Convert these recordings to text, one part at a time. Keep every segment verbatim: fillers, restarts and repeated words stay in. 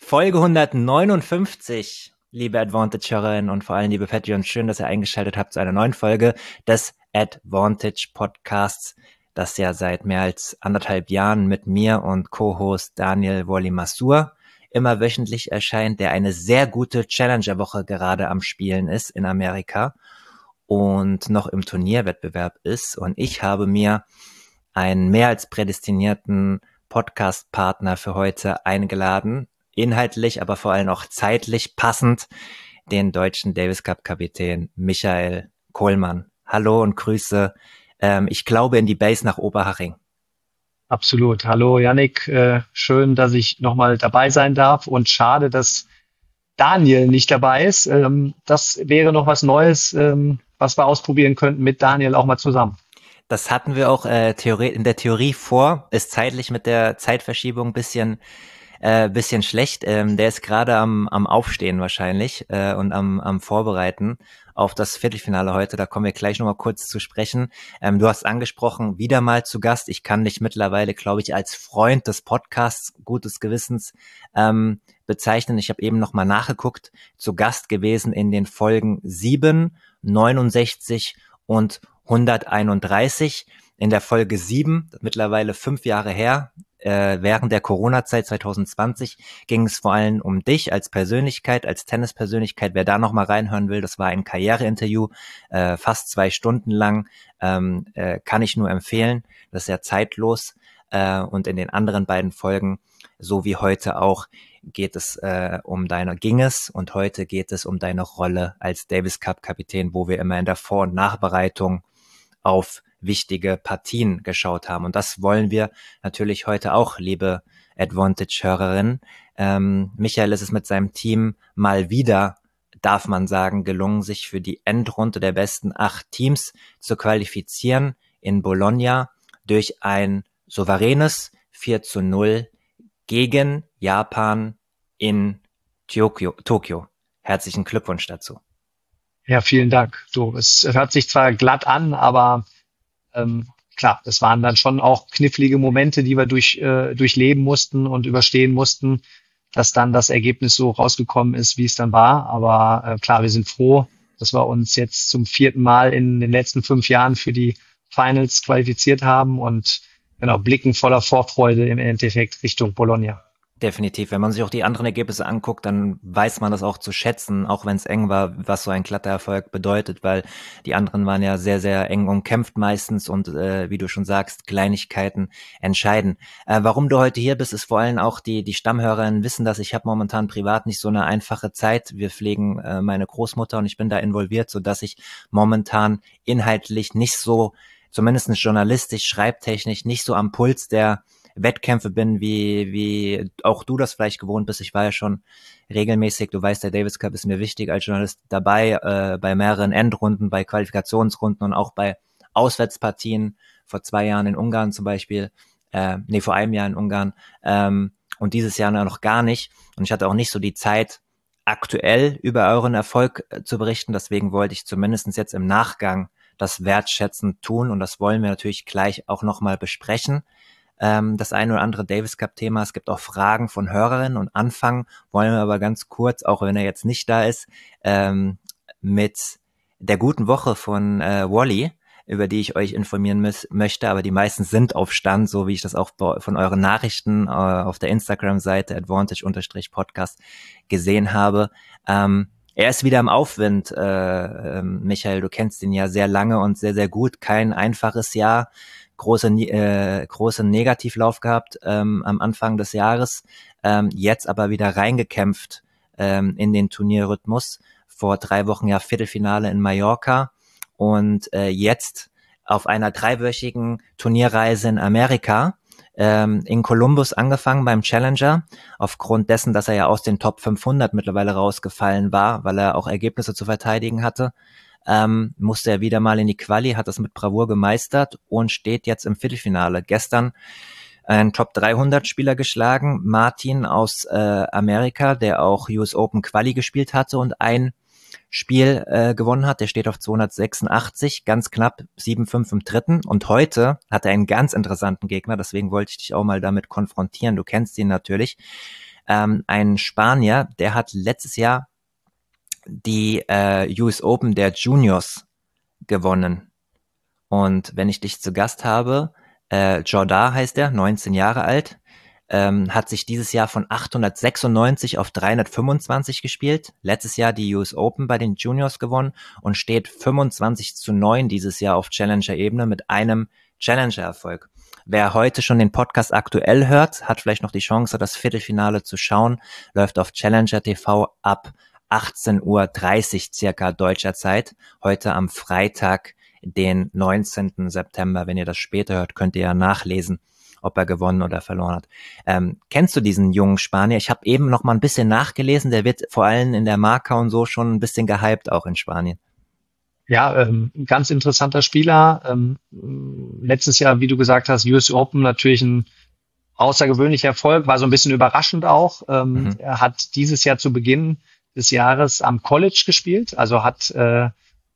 Folge hundertneunundfünfzig, liebe Advantage-Hörerinnen und vor allem liebe Patreons, schön, dass ihr eingeschaltet habt zu einer neuen Folge des Advantage Podcasts, das ja seit mehr als anderthalb Jahren mit mir und Co-Host Daniel Wolli Masur immer wöchentlich erscheint, der eine sehr gute Challenger-Woche gerade am Spielen ist in Amerika und noch im Turnierwettbewerb ist. Und ich habe mir einen mehr als prädestinierten Podcast-Partner für heute eingeladen, inhaltlich, aber vor allem auch zeitlich passend, den deutschen Davis Cup-Kapitän Michael Kohlmann. Hallo und Grüße, ähm, ich glaube in die Base nach Oberhaching. Absolut. Hallo Yannick, äh, schön, dass ich nochmal dabei sein darf und schade, dass Daniel nicht dabei ist. Ähm, das wäre noch was Neues, ähm, was wir ausprobieren könnten mit Daniel auch mal zusammen. Das hatten wir auch äh, Theorie, in der Theorie vor, ist zeitlich mit der Zeitverschiebung ein bisschen äh, bisschen schlecht. Ähm, der ist gerade am am Aufstehen wahrscheinlich äh, und am am Vorbereiten auf das Viertelfinale heute. Da kommen wir gleich nochmal kurz zu sprechen. Ähm, du hast angesprochen, wieder mal zu Gast. Ich kann dich mittlerweile, glaube ich, als Freund des Podcasts gutes Gewissens ähm, bezeichnen. Ich habe eben nochmal nachgeguckt, zu Gast gewesen in den Folgen sieben, neunundsechzig und hunderteinunddreißig. In der Folge sieben, mittlerweile fünf Jahre her, äh, während der Corona-Zeit zwanzig zwanzig, ging es vor allem um dich als Persönlichkeit, als Tennispersönlichkeit. Wer da nochmal reinhören will, das war ein Karriereinterview, äh, fast zwei Stunden lang, ähm, äh, kann ich nur empfehlen. Das ist sehr zeitlos. Äh, und in den anderen beiden Folgen, so wie heute auch, geht es äh, um deine, ging es und heute geht es um deine Rolle als Davis Cup Kapitän, wo wir immer in der Vor- und Nachbereitung auf wichtige Partien geschaut haben. Und das wollen wir natürlich heute auch, liebe Advantage-Hörerinnen. Ähm, Michael ist es mit seinem Team mal wieder, darf man sagen, gelungen, sich für die Endrunde der besten acht Teams zu qualifizieren in Bologna durch ein souveränes vier zu null gegen Japan in Tokio. Tokio. Herzlichen Glückwunsch dazu. Ja, vielen Dank. Du, es hört sich zwar glatt an, aber ähm, klar, das waren dann schon auch knifflige Momente, die wir durch äh, durchleben mussten und überstehen mussten, dass dann das Ergebnis so rausgekommen ist, wie es dann war. Aber äh, klar, wir sind froh, dass wir uns jetzt zum vierten Mal in den letzten fünf Jahren für die Finals qualifiziert haben und genau blicken voller Vorfreude im Endeffekt Richtung Bologna. Definitiv. Wenn man sich auch die anderen Ergebnisse anguckt, dann weiß man das auch zu schätzen, auch wenn es eng war, was so ein glatter Erfolg bedeutet, weil die anderen waren ja sehr, sehr eng umkämpft meistens und äh, wie du schon sagst, Kleinigkeiten entscheiden. Äh, warum du heute hier bist, ist vor allem auch die die Stammhörerinnen wissen, dass ich habe momentan privat nicht so eine einfache Zeit. Wir pflegen äh, meine Großmutter und ich bin da involviert, so dass ich momentan inhaltlich nicht so, zumindest journalistisch, schreibtechnisch, nicht so am Puls der Wettkämpfe bin, wie wie auch du das vielleicht gewohnt bist. Ich war ja schon regelmäßig, du weißt, der Davis Cup ist mir wichtig als Journalist dabei, äh, bei mehreren Endrunden, bei Qualifikationsrunden und auch bei Auswärtspartien, vor zwei Jahren in Ungarn zum Beispiel, äh, nee, vor einem Jahr in Ungarn, ähm, und dieses Jahr noch gar nicht. Und ich hatte auch nicht so die Zeit, aktuell über euren Erfolg äh, zu berichten. Deswegen wollte ich zumindest jetzt im Nachgang das wertschätzend tun und das wollen wir natürlich gleich auch nochmal besprechen. Das eine oder andere Davis Cup Thema. Es gibt auch Fragen von Hörerinnen und anfangen wollen wir aber ganz kurz, auch wenn er jetzt nicht da ist, ähm, mit der guten Woche von äh, Wolli, über die ich euch informieren müß, möchte, aber die meisten sind auf Stand, so wie ich das auch von euren Nachrichten äh, auf der Instagram-Seite advantage-podcast gesehen habe. Ähm, er ist wieder im Aufwind, äh, äh, Michael, du kennst ihn ja sehr lange und sehr, sehr gut. Kein einfaches Jahr. große äh, große Negativlauf gehabt ähm, am Anfang des Jahres, ähm, jetzt aber wieder reingekämpft ähm, in den Turnierrhythmus. Vor drei Wochen ja Viertelfinale in Mallorca und äh, jetzt auf einer dreiwöchigen Turnierreise in Amerika, ähm, in Columbus angefangen beim Challenger, aufgrund dessen, dass er ja aus den Top fünfhundert mittlerweile rausgefallen war, weil er auch Ergebnisse zu verteidigen hatte. Ähm, musste er wieder mal in die Quali, hat das mit Bravour gemeistert und steht jetzt im Viertelfinale. Gestern einen Top dreihundert Spieler geschlagen, Martin aus äh, Amerika, der auch U S Open Quali gespielt hatte und ein Spiel äh, gewonnen hat. Der steht auf zweihundertsechsundachtzig, ganz knapp sieben fünf im dritten. Und heute hat er einen ganz interessanten Gegner, deswegen wollte ich dich auch mal damit konfrontieren. Du kennst ihn natürlich. ähm, ein Spanier, der hat letztes Jahr die äh, U S Open der Juniors gewonnen. Und wenn ich dich zu Gast habe, äh, Jordan heißt er, neunzehn Jahre alt, ähm, hat sich dieses Jahr von achthundertsechsundneunzig auf dreihundertfünfundzwanzig gespielt, letztes Jahr die U S Open bei den Juniors gewonnen und steht fünfundzwanzig zu neun dieses Jahr auf Challenger-Ebene mit einem Challenger-Erfolg. Wer heute schon den Podcast aktuell hört, hat vielleicht noch die Chance, das Viertelfinale zu schauen, läuft auf Challenger T V ab achtzehn Uhr dreißig circa deutscher Zeit, heute am Freitag, den neunzehnten September. Wenn ihr das später hört, könnt ihr ja nachlesen, ob er gewonnen oder verloren hat. Ähm, kennst du diesen jungen Spanier? Ich habe eben noch mal ein bisschen nachgelesen, der wird vor allem in der Marca und so schon ein bisschen gehypt, auch in Spanien. Ja, ähm, ganz interessanter Spieler. Ähm, letztes Jahr, wie du gesagt hast, U S Open natürlich ein außergewöhnlicher Erfolg, war so ein bisschen überraschend auch. Ähm, mhm. Er hat dieses Jahr zu Beginn des Jahres am College gespielt, also hat äh,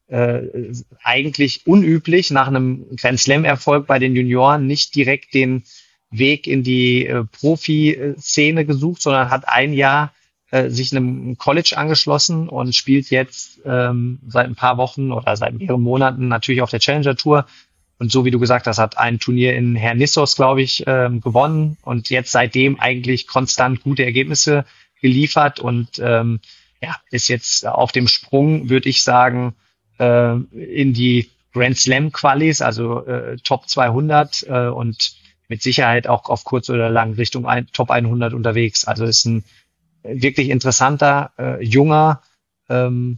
äh, eigentlich unüblich nach einem Grand Slam-Erfolg bei den Junioren nicht direkt den Weg in die äh, Profi-Szene gesucht, sondern hat ein Jahr äh, sich einem College angeschlossen und spielt jetzt ähm, seit ein paar Wochen oder seit mehreren Monaten natürlich auf der Challenger Tour. Und so wie du gesagt hast, hat ein Turnier in Hernissos, glaube ich, ähm, gewonnen und jetzt seitdem eigentlich konstant gute Ergebnisse geliefert und ähm, ja, ist jetzt auf dem Sprung, würde ich sagen, äh, in die Grand Slam Qualis, also äh, Top zweihundert äh, und mit Sicherheit auch auf kurz oder lang Richtung ein, Top hundert unterwegs. Also ist ein wirklich interessanter, äh, junger ähm,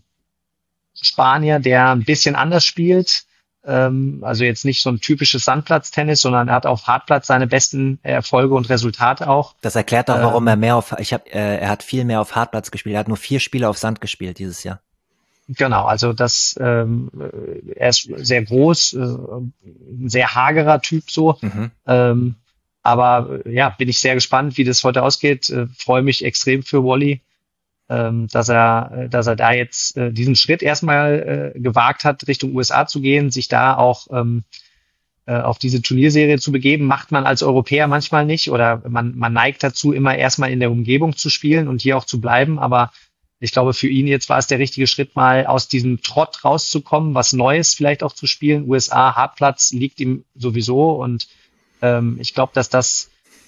Spanier, der ein bisschen anders spielt. Ähm, also jetzt nicht so ein typisches Sandplatztennis, sondern er hat auf Hartplatz seine besten Erfolge und Resultate auch. Das erklärt auch, warum ähm, er mehr auf, ich habe, äh, er hat viel mehr auf Hartplatz gespielt. Er hat nur vier Spiele auf Sand gespielt dieses Jahr. Genau, also das, ähm, er ist sehr groß, äh, ein sehr hagerer Typ so. Mhm. Ähm, aber ja, bin ich sehr gespannt, wie das heute ausgeht. Äh, freue mich extrem für Wally, ähm, dass er, dass er da jetzt äh, diesen Schritt erstmal äh, gewagt hat, Richtung U S A zu gehen, sich da auch ähm, äh, auf diese Turnierserie zu begeben. Macht man als Europäer manchmal nicht oder man, man neigt dazu, immer erstmal in der Umgebung zu spielen und hier auch zu bleiben. Aber ich glaube, für ihn jetzt war es der richtige Schritt, mal aus diesem Trott rauszukommen, was Neues vielleicht auch zu spielen. U S A, Hartplatz liegt ihm sowieso und ähm, ich glaube, dass das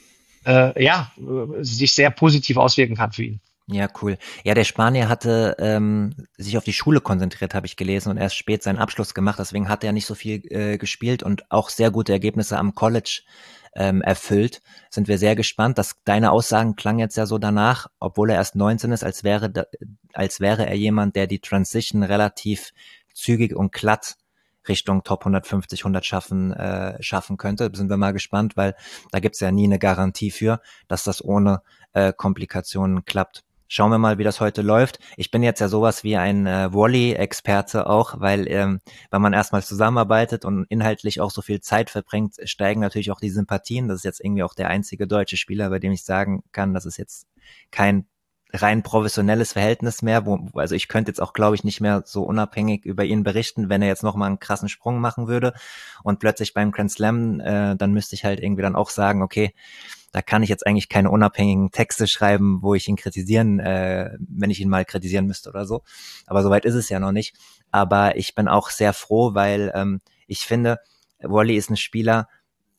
äh, ja sich sehr positiv auswirken kann für ihn. Ja, cool. Ja, der Spanier hatte ähm, sich auf die Schule konzentriert, habe ich gelesen, und erst spät seinen Abschluss gemacht. Deswegen hat er nicht so viel äh, gespielt und auch sehr gute Ergebnisse am College ähm, erfüllt. Sind wir sehr gespannt. Dass deine Aussagen klangen jetzt ja so danach, obwohl er erst neunzehn ist, als wäre da, als wäre er jemand, der die Transition relativ zügig und glatt Richtung Top hundertfünfzig, hundert schaffen äh, schaffen könnte. Sind wir mal gespannt, weil da gibt's ja nie eine Garantie für, dass das ohne äh, Komplikationen klappt. Schauen wir mal, wie das heute läuft. Ich bin jetzt ja sowas wie ein äh, Volley-Experte auch, weil ähm, wenn man erstmal zusammenarbeitet und inhaltlich auch so viel Zeit verbringt, steigen natürlich auch die Sympathien. Das ist jetzt irgendwie auch der einzige deutsche Spieler, bei dem ich sagen kann, das ist jetzt kein rein professionelles Verhältnis mehr. Wo, also ich könnte jetzt auch, glaube ich, nicht mehr so unabhängig über ihn berichten, wenn er jetzt nochmal einen krassen Sprung machen würde und plötzlich beim Grand Slam, äh, dann müsste ich halt irgendwie dann auch sagen, okay, da kann ich jetzt eigentlich keine unabhängigen Texte schreiben, wo ich ihn kritisieren, äh, wenn ich ihn mal kritisieren müsste oder so. Aber soweit ist es ja noch nicht. Aber ich bin auch sehr froh, weil ähm, ich finde, Wally ist ein Spieler,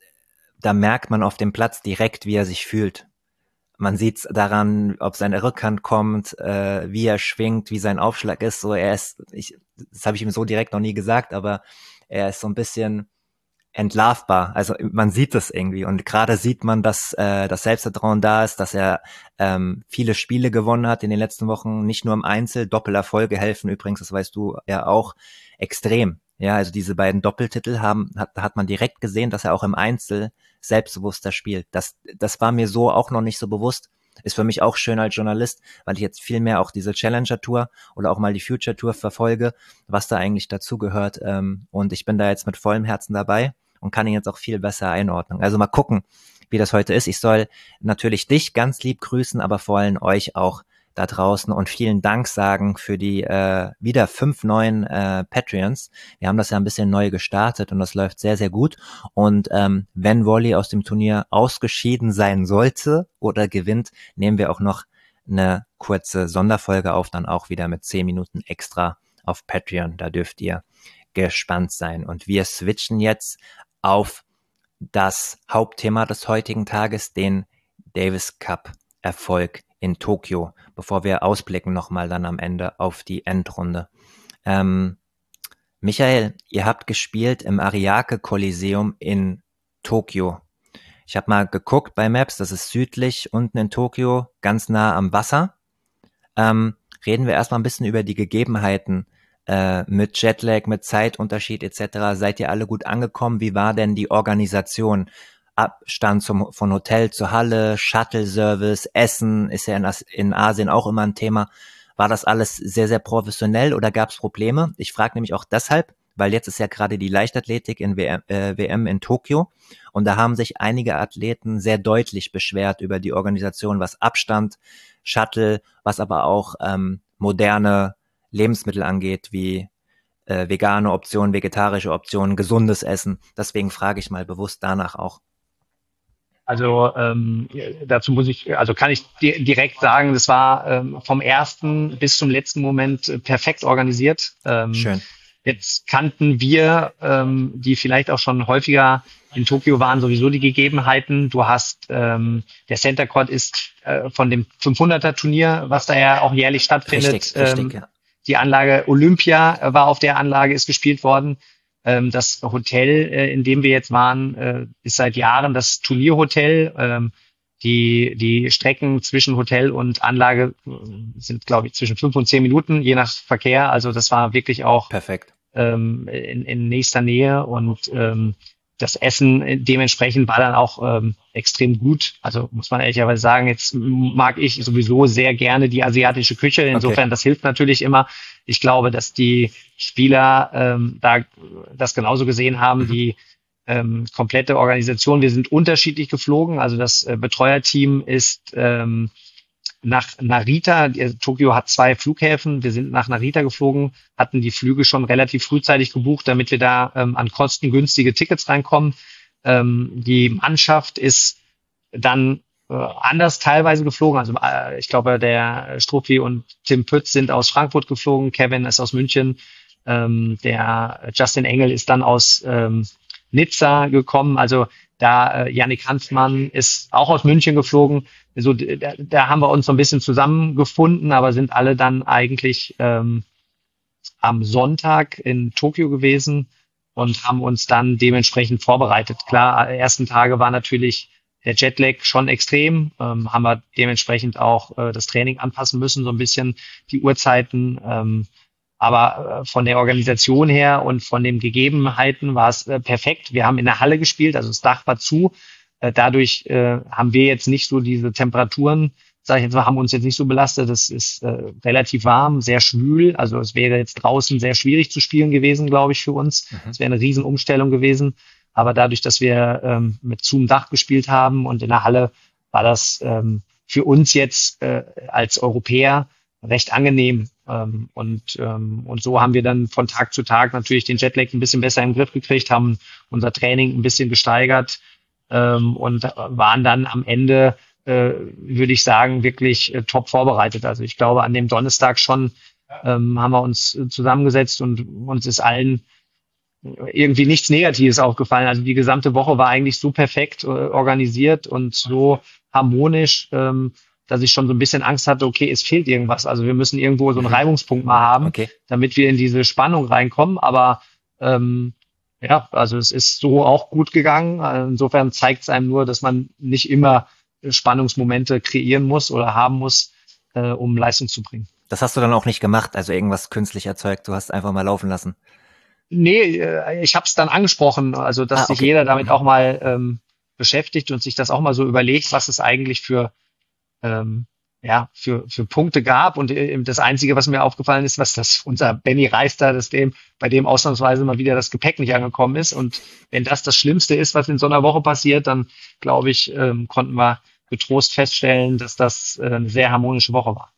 da merkt man auf dem Platz direkt, wie er sich fühlt. Man sieht's daran, ob seine Rückhand kommt, äh, wie er schwingt, wie sein Aufschlag ist. So, er ist, ich, das habe ich ihm so direkt noch nie gesagt, aber er ist so ein bisschen entlarvbar. Also man sieht es irgendwie und gerade sieht man, dass äh, das Selbstvertrauen da ist, dass er ähm, viele Spiele gewonnen hat in den letzten Wochen, nicht nur im Einzel. Doppelerfolge helfen übrigens, das weißt du ja auch, extrem. Ja, also diese beiden Doppeltitel haben, hat, hat man direkt gesehen, dass er auch im Einzel selbstbewusster spielt. Das, das war mir so auch noch nicht so bewusst. Ist für mich auch schön als Journalist, weil ich jetzt viel mehr auch diese Challenger Tour oder auch mal die Future Tour verfolge, was da eigentlich dazugehört. Ähm, und ich bin da jetzt mit vollem Herzen dabei und kann ihn jetzt auch viel besser einordnen. Also mal gucken, wie das heute ist. Ich soll natürlich dich ganz lieb grüßen, aber vor allem euch auch da draußen und vielen Dank sagen für die äh, wieder fünf neuen äh, Patreons. Wir haben das ja ein bisschen neu gestartet und das läuft sehr, sehr gut. Und ähm, wenn Volley aus dem Turnier ausgeschieden sein sollte oder gewinnt, nehmen wir auch noch eine kurze Sonderfolge auf, dann auch wieder mit zehn Minuten extra auf Patreon. Da dürft ihr gespannt sein. Und wir switchen jetzt auf das Hauptthema des heutigen Tages, den Davis Cup Erfolg in Tokio, bevor wir ausblicken nochmal dann am Ende auf die Endrunde. Ähm, Michael, ihr habt gespielt im Ariake Coliseum in Tokio. Ich habe mal geguckt bei Maps, das ist südlich unten in Tokio, ganz nah am Wasser. Ähm, reden wir erstmal ein bisschen über die Gegebenheiten äh, mit Jetlag, mit Zeitunterschied et cetera. Seid ihr alle gut angekommen? Wie war denn die Organisation? Abstand zum, von Hotel zur Halle, Shuttle-Service, Essen, ist ja in, in Asien auch immer ein Thema. War das alles sehr, sehr professionell oder gab es Probleme? Ich frage nämlich auch deshalb, weil jetzt ist ja gerade die Leichtathletik in W M, äh, W M in Tokio und da haben sich einige Athleten sehr deutlich beschwert über die Organisation, was Abstand, Shuttle, was aber auch ähm, moderne Lebensmittel angeht, wie äh, vegane Optionen, vegetarische Optionen, gesundes Essen. Deswegen frage ich mal bewusst danach auch. Also ähm, dazu muss ich, also kann ich di- direkt sagen, das war ähm, vom ersten bis zum letzten Moment äh, perfekt organisiert. Ähm, Schön. Jetzt kannten wir, ähm, die vielleicht auch schon häufiger in Tokio waren, sowieso die Gegebenheiten. Du hast, ähm, der Center Court ist äh, von dem fünfhunderter Turnier, was da ja auch jährlich stattfindet. Richtig, richtig, ähm, ja. Die Anlage Olympia war auf der Anlage, ist gespielt worden. Ähm, das Hotel, äh, in dem wir jetzt waren, äh, ist seit Jahren das Turnierhotel. Ähm, die, die Strecken zwischen Hotel und Anlage äh, sind, glaube ich, zwischen fünf und zehn Minuten, je nach Verkehr. Also das war wirklich auch Perfekt. ähm, in, in nächster Nähe und ähm, das Essen dementsprechend war dann auch ähm, extrem gut. Also muss man ehrlicherweise sagen, jetzt mag ich sowieso sehr gerne die asiatische Küche. Insofern, Okay. das hilft natürlich immer. Ich glaube, dass die Spieler ähm, da das genauso gesehen haben. Mhm. Die ähm, komplette Organisation, wir sind unterschiedlich geflogen. Also das äh, Betreuerteam ist ähm, nach Narita. Tokio hat zwei Flughäfen. Wir sind nach Narita geflogen, hatten die Flüge schon relativ frühzeitig gebucht, damit wir da ähm, an kostengünstige Tickets reinkommen. Ähm, die Mannschaft ist dann äh, anders teilweise geflogen. Also äh, ich glaube, der Struppi und Tim Pütz sind aus Frankfurt geflogen, Kevin ist aus München, ähm, der Justin Engel ist dann aus ähm, Nizza gekommen. Also da äh, Yannick Hanfmann ist auch aus München geflogen. So, da, da haben wir uns so ein bisschen zusammengefunden, aber sind alle dann eigentlich ähm, am Sonntag in Tokio gewesen und haben uns dann dementsprechend vorbereitet. Klar, ersten Tage war natürlich der Jetlag schon extrem, ähm, haben wir dementsprechend auch äh, das Training anpassen müssen, so ein bisschen die Uhrzeiten. Ähm, aber äh, von der Organisation her und von den Gegebenheiten war es äh, perfekt. Wir haben in der Halle gespielt, also das Dach war zu. Äh, dadurch äh, haben wir jetzt nicht so diese Temperaturen, sage ich jetzt mal, haben uns jetzt nicht so belastet. Es ist äh, relativ warm, sehr schwül. Also es wäre jetzt draußen sehr schwierig zu spielen gewesen, glaube ich, für uns. Mhm. Es wäre eine Riesenumstellung gewesen. Aber dadurch, dass wir ähm, mit Zoom Dach gespielt haben und in der Halle, war das ähm, für uns jetzt äh, als Europäer recht angenehm. Ähm, und, ähm, und so haben wir dann von Tag zu Tag natürlich den Jetlag ein bisschen besser im Griff gekriegt, haben unser Training ein bisschen gesteigert ähm, und waren dann am Ende, äh, würde ich sagen, wirklich äh, top vorbereitet. Also ich glaube, an dem Donnerstag schon ähm, haben wir uns zusammengesetzt und uns ist allen irgendwie nichts Negatives aufgefallen. Also die gesamte Woche war eigentlich so perfekt äh, organisiert und so harmonisch, ähm, dass ich schon so ein bisschen Angst hatte, okay, es fehlt irgendwas. Also wir müssen irgendwo so einen Reibungspunkt mal haben, Okay. damit wir in diese Spannung reinkommen. Aber ähm, ja, also es ist so auch gut gegangen. Insofern zeigt es einem nur, dass man nicht immer Spannungsmomente kreieren muss oder haben muss, äh, um Leistung zu bringen. Das hast du dann auch nicht gemacht, also irgendwas künstlich erzeugt, du hast einfach mal laufen lassen. Nee, äh, ich habe es dann angesprochen, also dass Ah, sich okay. jeder damit auch mal ähm, beschäftigt und sich das auch mal so überlegt, was es eigentlich für ähm, ja für für Punkte gab. Und äh, das Einzige, was mir aufgefallen ist, was das unser Benny Reister, das dem bei dem ausnahmsweise mal wieder das Gepäck nicht angekommen ist. Und wenn das das Schlimmste ist, was in so einer Woche passiert, dann glaube ich, ähm, konnten wir getrost feststellen, dass das äh, eine sehr harmonische Woche war.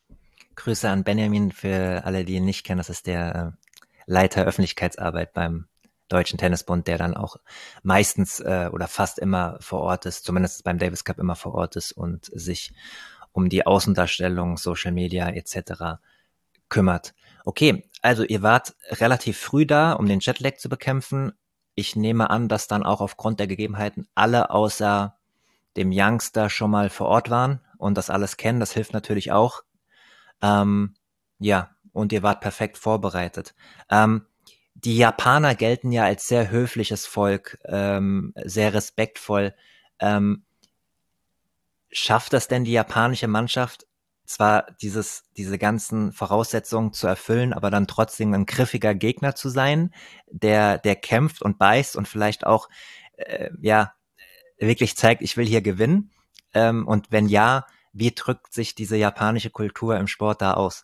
Grüße an Benjamin für alle, die ihn nicht kennen. Das ist der äh, Leiter Öffentlichkeitsarbeit beim Deutschen Tennisbund, der dann auch meistens äh, oder fast immer vor Ort ist, zumindest beim Davis Cup immer vor Ort ist und sich um die Außendarstellung, Social Media et cetera kümmert. Okay, also ihr wart relativ früh da, um den Jetlag zu bekämpfen. Ich nehme an, dass dann auch aufgrund der Gegebenheiten alle außer dem Youngster schon mal vor Ort waren und das alles kennen. Das hilft natürlich auch. Ähm, ja, und ihr wart perfekt vorbereitet. Ähm, die Japaner gelten ja als sehr höfliches Volk, ähm, sehr respektvoll. Ähm, schafft das denn die japanische Mannschaft, zwar dieses, diese ganzen Voraussetzungen zu erfüllen, aber dann trotzdem ein griffiger Gegner zu sein, der, der kämpft und beißt und vielleicht auch, äh, ja, wirklich zeigt, ich will hier gewinnen? Ähm, und wenn ja, wie drückt sich diese japanische Kultur im Sport da aus?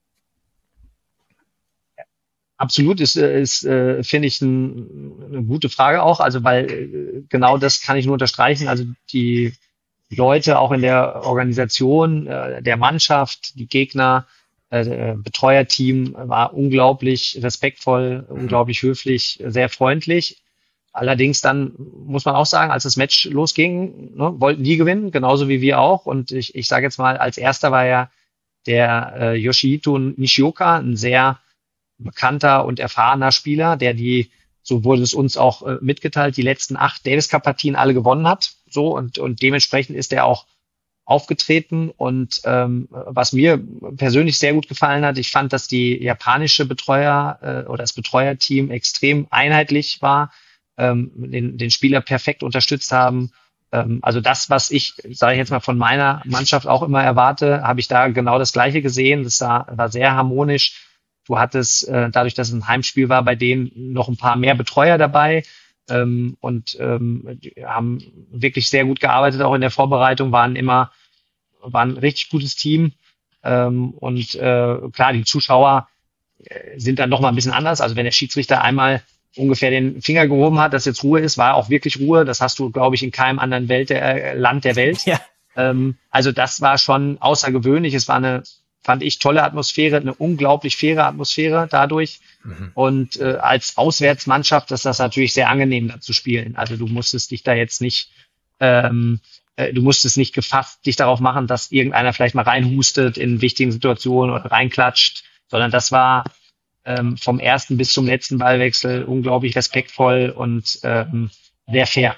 Absolut ist, äh, ist äh, finde ich, ein, eine gute Frage auch. Also weil äh, genau das kann ich nur unterstreichen. Also die Leute auch in der Organisation, äh, der Mannschaft, die Gegner, äh, Betreuerteam war unglaublich respektvoll, Mhm. unglaublich höflich, sehr freundlich. Allerdings dann muss man auch sagen, als das Match losging, ne, wollten die gewinnen, genauso wie wir auch. Und ich, ich sage jetzt mal, als erster war ja der äh, Yoshihito Nishioka, ein sehr bekannter und erfahrener Spieler, der die, so wurde es uns auch äh, mitgeteilt, die letzten acht Davis Cup Partien alle gewonnen hat. So und und dementsprechend ist er auch aufgetreten. Und ähm, was mir persönlich sehr gut gefallen hat, ich fand, dass die japanische Betreuer äh, oder das Betreuerteam extrem einheitlich war, ähm, den, den Spieler perfekt unterstützt haben. Ähm, also das, was ich, sage ich jetzt mal, von meiner Mannschaft auch immer erwarte, habe ich da genau das Gleiche gesehen. Das war, war sehr harmonisch. Du hattest, äh, dadurch, dass es ein Heimspiel war, bei denen noch ein paar mehr Betreuer dabei ähm, und ähm, die haben wirklich sehr gut gearbeitet, auch in der Vorbereitung, waren immer, waren ein richtig gutes Team. Ähm, und äh, klar, die Zuschauer äh, sind dann noch mal ein bisschen anders. Also wenn der Schiedsrichter einmal ungefähr den Finger gehoben hat, dass jetzt Ruhe ist, war auch wirklich Ruhe. Das hast du, glaube ich, in keinem anderen Welt der, äh, Land der Welt. Ja. Ähm, also das war schon außergewöhnlich. Es war eine, fand ich, tolle Atmosphäre, eine unglaublich faire Atmosphäre dadurch. Mhm. Und äh, als Auswärtsmannschaft ist das natürlich sehr angenehm, da zu spielen. Also du musstest dich da jetzt nicht, ähm, äh, du musstest nicht gefasst dich darauf machen, dass irgendeiner vielleicht mal reinhustet in wichtigen Situationen oder reinklatscht, sondern das war ähm, vom ersten bis zum letzten Ballwechsel unglaublich respektvoll und ähm, sehr fair.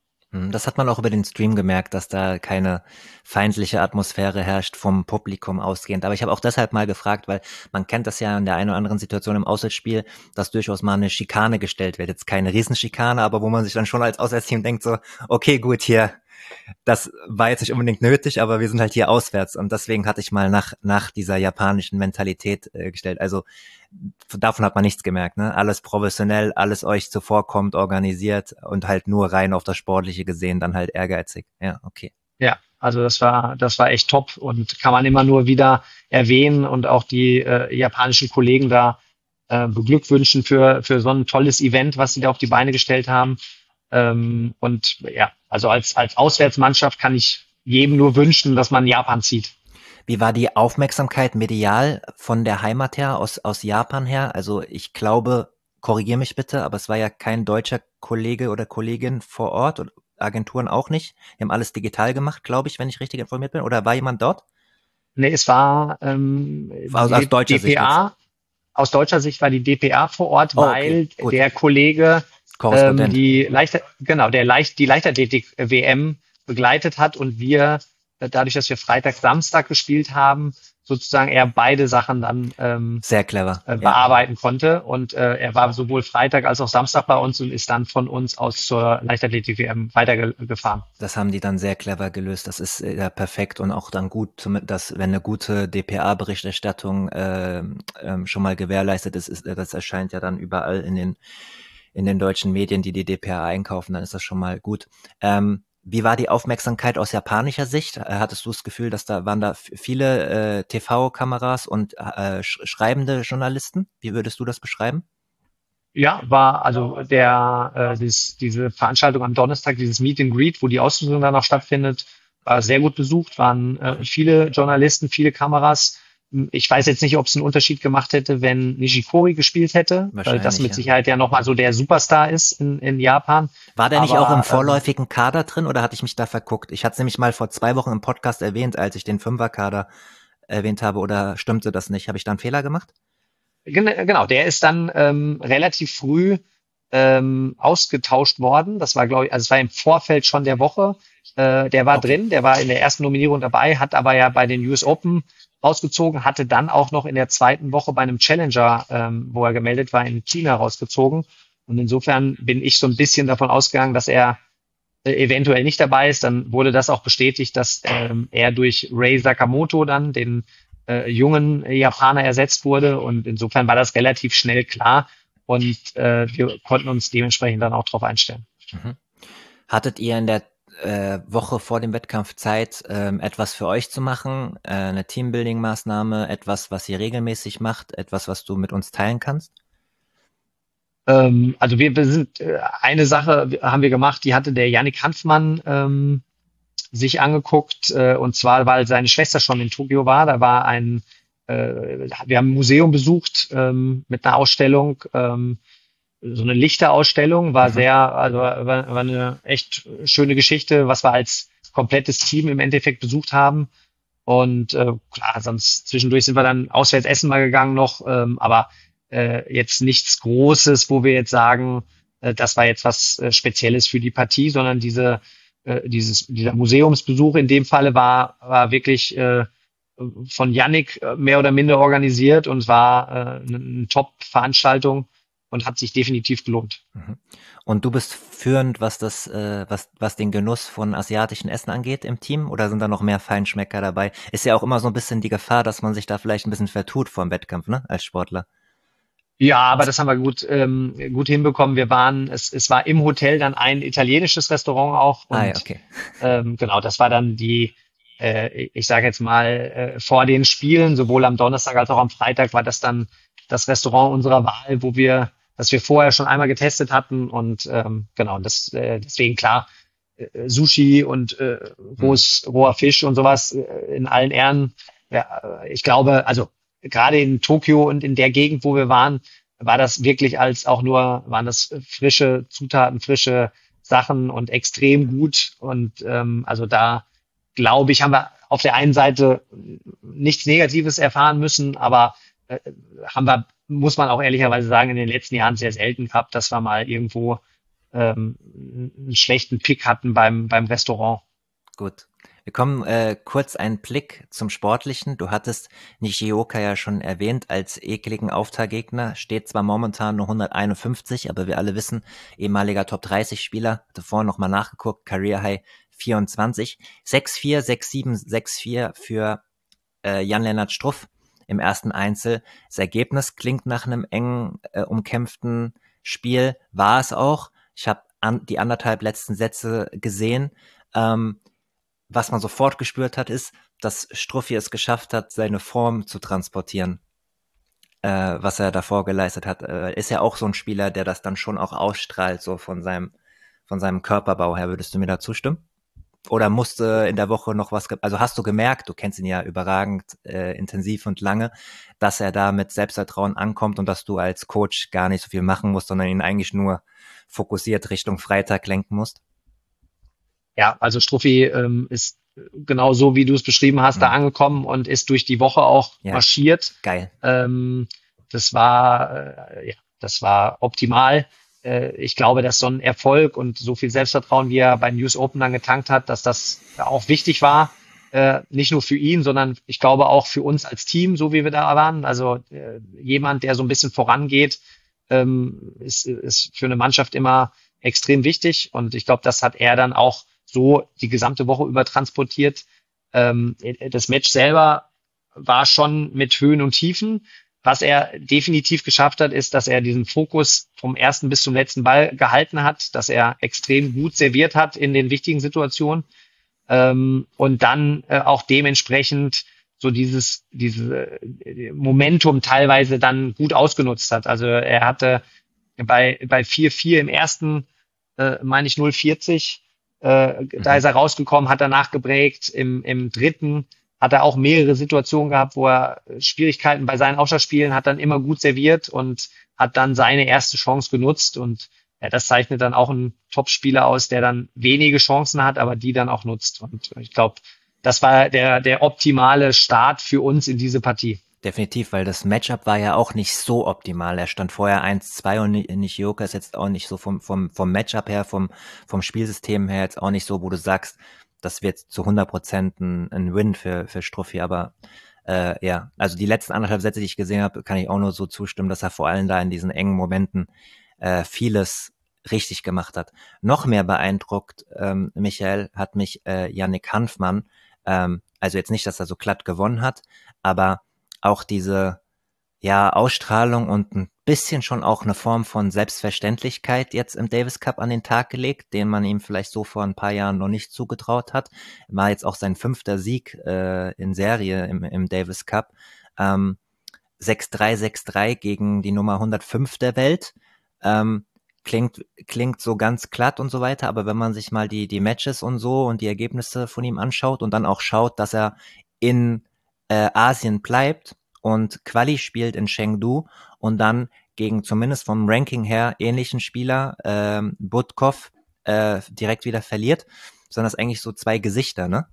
Das hat man auch über den Stream gemerkt, dass da keine feindliche Atmosphäre herrscht vom Publikum ausgehend. Aber ich habe auch deshalb mal gefragt, weil man kennt das ja in der einen oder anderen Situation im Auswärtsspiel, dass durchaus mal eine Schikane gestellt wird. Jetzt keine Riesenschikane, aber wo man sich dann schon als Auswärtsteam denkt so, okay, gut, hier, das war jetzt nicht unbedingt nötig, aber wir sind halt hier auswärts. Und deswegen hatte ich mal nach, nach dieser japanischen Mentalität äh, gestellt. Also davon hat man nichts gemerkt, ne? Alles professionell, alles euch zuvorkommt, organisiert und halt nur rein auf das Sportliche gesehen, dann halt ehrgeizig. Ja, okay. Ja, also das war, das war echt top und kann man immer nur wieder erwähnen und auch die äh, japanischen Kollegen da äh, beglückwünschen für, für so ein tolles Event, was sie da auf die Beine gestellt haben. Ähm, und ja, also als, als Auswärtsmannschaft kann ich jedem nur wünschen, dass man Japan zieht. Wie war die Aufmerksamkeit medial von der Heimat her, aus, aus Japan her? Also ich glaube, korrigier mich bitte, aber es war ja kein deutscher Kollege oder Kollegin vor Ort und Agenturen auch nicht. Die haben alles digital gemacht, glaube ich, wenn ich richtig informiert bin. Oder war jemand dort? Nee, es war ähm, Aus, aus die deutscher Sicht jetzt. D P A. Aus deutscher Sicht war die D P A vor Ort, Oh, okay, weil gut. der Kollege ähm, Korrespondent. die Leichter, genau, der Leicht, die Leichtathletik-W M begleitet hat und wir, äh, dadurch, dass wir Freitag, Samstag gespielt haben, sozusagen er beide Sachen dann ähm, Sehr clever. äh, Ja. bearbeiten konnte. Und äh, er war sowohl Freitag als auch Samstag bei uns und ist dann von uns aus zur Leichtathletik-W M weitergefahren. Das haben die dann sehr clever gelöst. Das ist äh, ja perfekt und auch dann gut, zum- dass wenn eine gute D P A-Berichterstattung äh, ähm, schon mal gewährleistet ist, ist, äh, das erscheint ja dann überall in den in den deutschen Medien, die die D P A einkaufen, dann ist das schon mal gut. Ähm, wie war die Aufmerksamkeit aus japanischer Sicht? Äh, hattest du das Gefühl, dass da waren da f- viele äh, T V-Kameras und äh, sch schreibende Journalisten? Wie würdest du das beschreiben? Ja, war also der äh, dies, diese Veranstaltung am Donnerstag, dieses Meet and Greet, wo die Auslosung dann noch stattfindet, war sehr gut besucht, waren äh, viele Journalisten, viele Kameras. Ich weiß jetzt nicht, ob es einen Unterschied gemacht hätte, wenn Nishikori gespielt hätte, weil das mit ja. Sicherheit ja nochmal so der Superstar ist in, in Japan. War der nicht Aber, auch im vorläufigen Kader drin oder hatte ich mich da verguckt? Ich hatte es nämlich mal vor zwei Wochen im Podcast erwähnt, als ich den Fünferkader erwähnt habe, oder stimmte das nicht? Habe ich da einen Fehler gemacht? Genau, der ist dann ähm, relativ früh ähm, ausgetauscht worden. Das war, glaube ich, also es war im Vorfeld schon der Woche. Äh, der war okay. drin, der war in der ersten Nominierung dabei, hat aber ja bei den U S Open rausgezogen, hatte dann auch noch in der zweiten Woche bei einem Challenger, ähm, wo er gemeldet war, in China rausgezogen. Und insofern bin ich so ein bisschen davon ausgegangen, dass er äh, eventuell nicht dabei ist. Dann wurde das auch bestätigt, dass ähm, er durch Rei Sakamoto dann, den äh, jungen Japaner, ersetzt wurde. Und insofern war das relativ schnell klar. Und äh, wir konnten uns dementsprechend dann auch drauf einstellen. Mhm. Hattet ihr in der äh, Woche vor dem Wettkampf Zeit, ähm, etwas für euch zu machen? Äh, eine Teambuilding-Maßnahme, etwas, was ihr regelmäßig macht, etwas, was du mit uns teilen kannst? Ähm, also wir, wir sind, äh, eine Sache haben wir gemacht, die hatte der Yannick Hanfmann ähm, sich angeguckt, äh, und zwar, weil seine Schwester schon in Tokio war. Da war ein äh, wir haben ein Museum besucht ähm, mit einer Ausstellung, ähm, so eine Lichterausstellung, war mhm. sehr, also war, war eine echt schöne Geschichte, was wir als komplettes Team im Endeffekt besucht haben. Und äh, klar, sonst zwischendurch sind wir dann auswärts essen mal gegangen noch, ähm, aber äh, jetzt nichts Großes, wo wir jetzt sagen, äh, das war jetzt was äh, Spezielles für die Partie, sondern diese äh, dieses dieser Museumsbesuch in dem Falle war war wirklich äh, von Yannick mehr oder minder organisiert und war äh, eine, eine Top-Veranstaltung und hat sich definitiv gelohnt. Und du bist führend, was das, äh, was, was den Genuss von asiatischen Essen angeht im Team, oder sind da noch mehr Feinschmecker dabei? Ist ja auch immer so ein bisschen die Gefahr, dass man sich da vielleicht ein bisschen vertut vor dem Wettkampf, ne, als Sportler. Ja, aber das haben wir gut, ähm, gut hinbekommen. Wir waren, es, es war im Hotel dann ein italienisches Restaurant auch. Und ah, ja, okay. ähm, genau, das war dann die, äh, ich sage jetzt mal, äh, vor den Spielen, sowohl am Donnerstag als auch am Freitag, war das dann das Restaurant unserer Wahl, wo wir das wir vorher schon einmal getestet hatten. Und ähm, genau, das äh, deswegen klar, äh, Sushi und äh, rohes, roher Fisch und sowas äh, in allen Ehren. Ja, ich glaube, also gerade in Tokio und in der Gegend, wo wir waren, war das wirklich als auch nur, waren das frische Zutaten, frische Sachen und extrem gut. Und ähm, also da, glaube ich, haben wir auf der einen Seite nichts Negatives erfahren müssen, aber äh, haben wir, muss man auch ehrlicherweise sagen, in den letzten Jahren sehr selten gehabt, dass wir mal irgendwo ähm, einen schlechten Pick hatten beim beim Restaurant. Gut. Wir kommen äh, kurz einen Blick zum Sportlichen. Du hattest Nishioka ja schon erwähnt als ekligen Auftaktgegner. Steht zwar momentan nur hunderteinundfünfzig, aber wir alle wissen, ehemaliger Top dreißig Spieler. Hatte vorhin nochmal nachgeguckt, Career High vierundzwanzig. sechs vier, sechs sieben, sechs vier für äh, Jan-Lennart Struff im ersten Einzel. Das Ergebnis klingt nach einem engen, äh, umkämpften Spiel. War es auch. Ich habe an, die anderthalb letzten Sätze gesehen. Ähm, Was man sofort gespürt hat, ist, dass Struffi es geschafft hat, seine Form zu transportieren, äh, was er davor geleistet hat. Äh, ist ja auch so ein Spieler, der das dann schon auch ausstrahlt, so von seinem, von seinem Körperbau her. Würdest du mir da zustimmen? Oder musste in der Woche noch was, ge- also hast du gemerkt, du kennst ihn ja überragend äh, intensiv und lange, dass er da mit Selbstvertrauen ankommt und dass du als Coach gar nicht so viel machen musst, sondern ihn eigentlich nur fokussiert Richtung Freitag lenken musst? Ja, also Struffi ähm, ist genau so, wie du es beschrieben hast, mhm. da angekommen und ist durch die Woche auch ja. marschiert. Geil. Ähm, das war, äh, ja, das war optimal. Äh, ich glaube, dass so ein Erfolg und so viel Selbstvertrauen, wie er beim U S Open dann getankt hat, dass das auch wichtig war. Äh, nicht nur für ihn, sondern ich glaube auch für uns als Team, so wie wir da waren. Also äh, jemand, der so ein bisschen vorangeht, ähm, ist, ist für eine Mannschaft immer extrem wichtig. Und ich glaube, das hat er dann auch so die gesamte Woche über transportiert. Ähm, das Match selber war schon mit Höhen und Tiefen. Was er definitiv geschafft hat, ist, dass er diesen Fokus vom ersten bis zum letzten Ball gehalten hat, dass er extrem gut serviert hat in den wichtigen Situationen ähm, und dann äh, auch dementsprechend so dieses diese Momentum teilweise dann gut ausgenutzt hat. Also er hatte bei bei vier vier im ersten, äh, meine ich null vierzig, Äh, da ist er rausgekommen, hat danach gebreakt. Im, im dritten hat er auch mehrere Situationen gehabt, wo er Schwierigkeiten bei seinen Aufschlagspielen hat, dann immer gut serviert und hat dann seine erste Chance genutzt. Und ja, das zeichnet dann auch einen Top-Spieler aus, der dann wenige Chancen hat, aber die dann auch nutzt. Und ich glaube, das war der, der optimale Start für uns in diese Partie. Definitiv, weil das Matchup war ja auch nicht so optimal. Er stand vorher eins zwei und Nishioka ist jetzt auch nicht so vom, vom, vom Matchup her, vom, vom Spielsystem her jetzt auch nicht so, wo du sagst, das wird zu hundert Prozent ein, ein Win für, für Struffi. Aber äh, ja, also die letzten anderthalb Sätze, die ich gesehen habe, kann ich auch nur so zustimmen, dass er vor allem da in diesen engen Momenten äh, vieles richtig gemacht hat. Noch mehr beeindruckt, ähm, Michael, hat mich äh, Yannick Hanfmann, ähm, also jetzt nicht, dass er so glatt gewonnen hat, aber auch diese, ja, Ausstrahlung und ein bisschen schon auch eine Form von Selbstverständlichkeit jetzt im Davis Cup an den Tag gelegt, den man ihm vielleicht so vor ein paar Jahren noch nicht zugetraut hat. War jetzt auch sein fünfter Sieg äh, in Serie im, im Davis Cup. Ähm, sechs drei, sechs drei gegen die Nummer hundertfünf der Welt. Ähm, klingt, klingt so ganz glatt und so weiter, aber wenn man sich mal die, die Matches und so und die Ergebnisse von ihm anschaut und dann auch schaut, dass er in äh, Asien bleibt und Quali spielt in Chengdu und dann gegen zumindest vom Ranking her ähnlichen Spieler, ähm, Budkov, äh, direkt wieder verliert, sondern das eigentlich so zwei Gesichter, ne?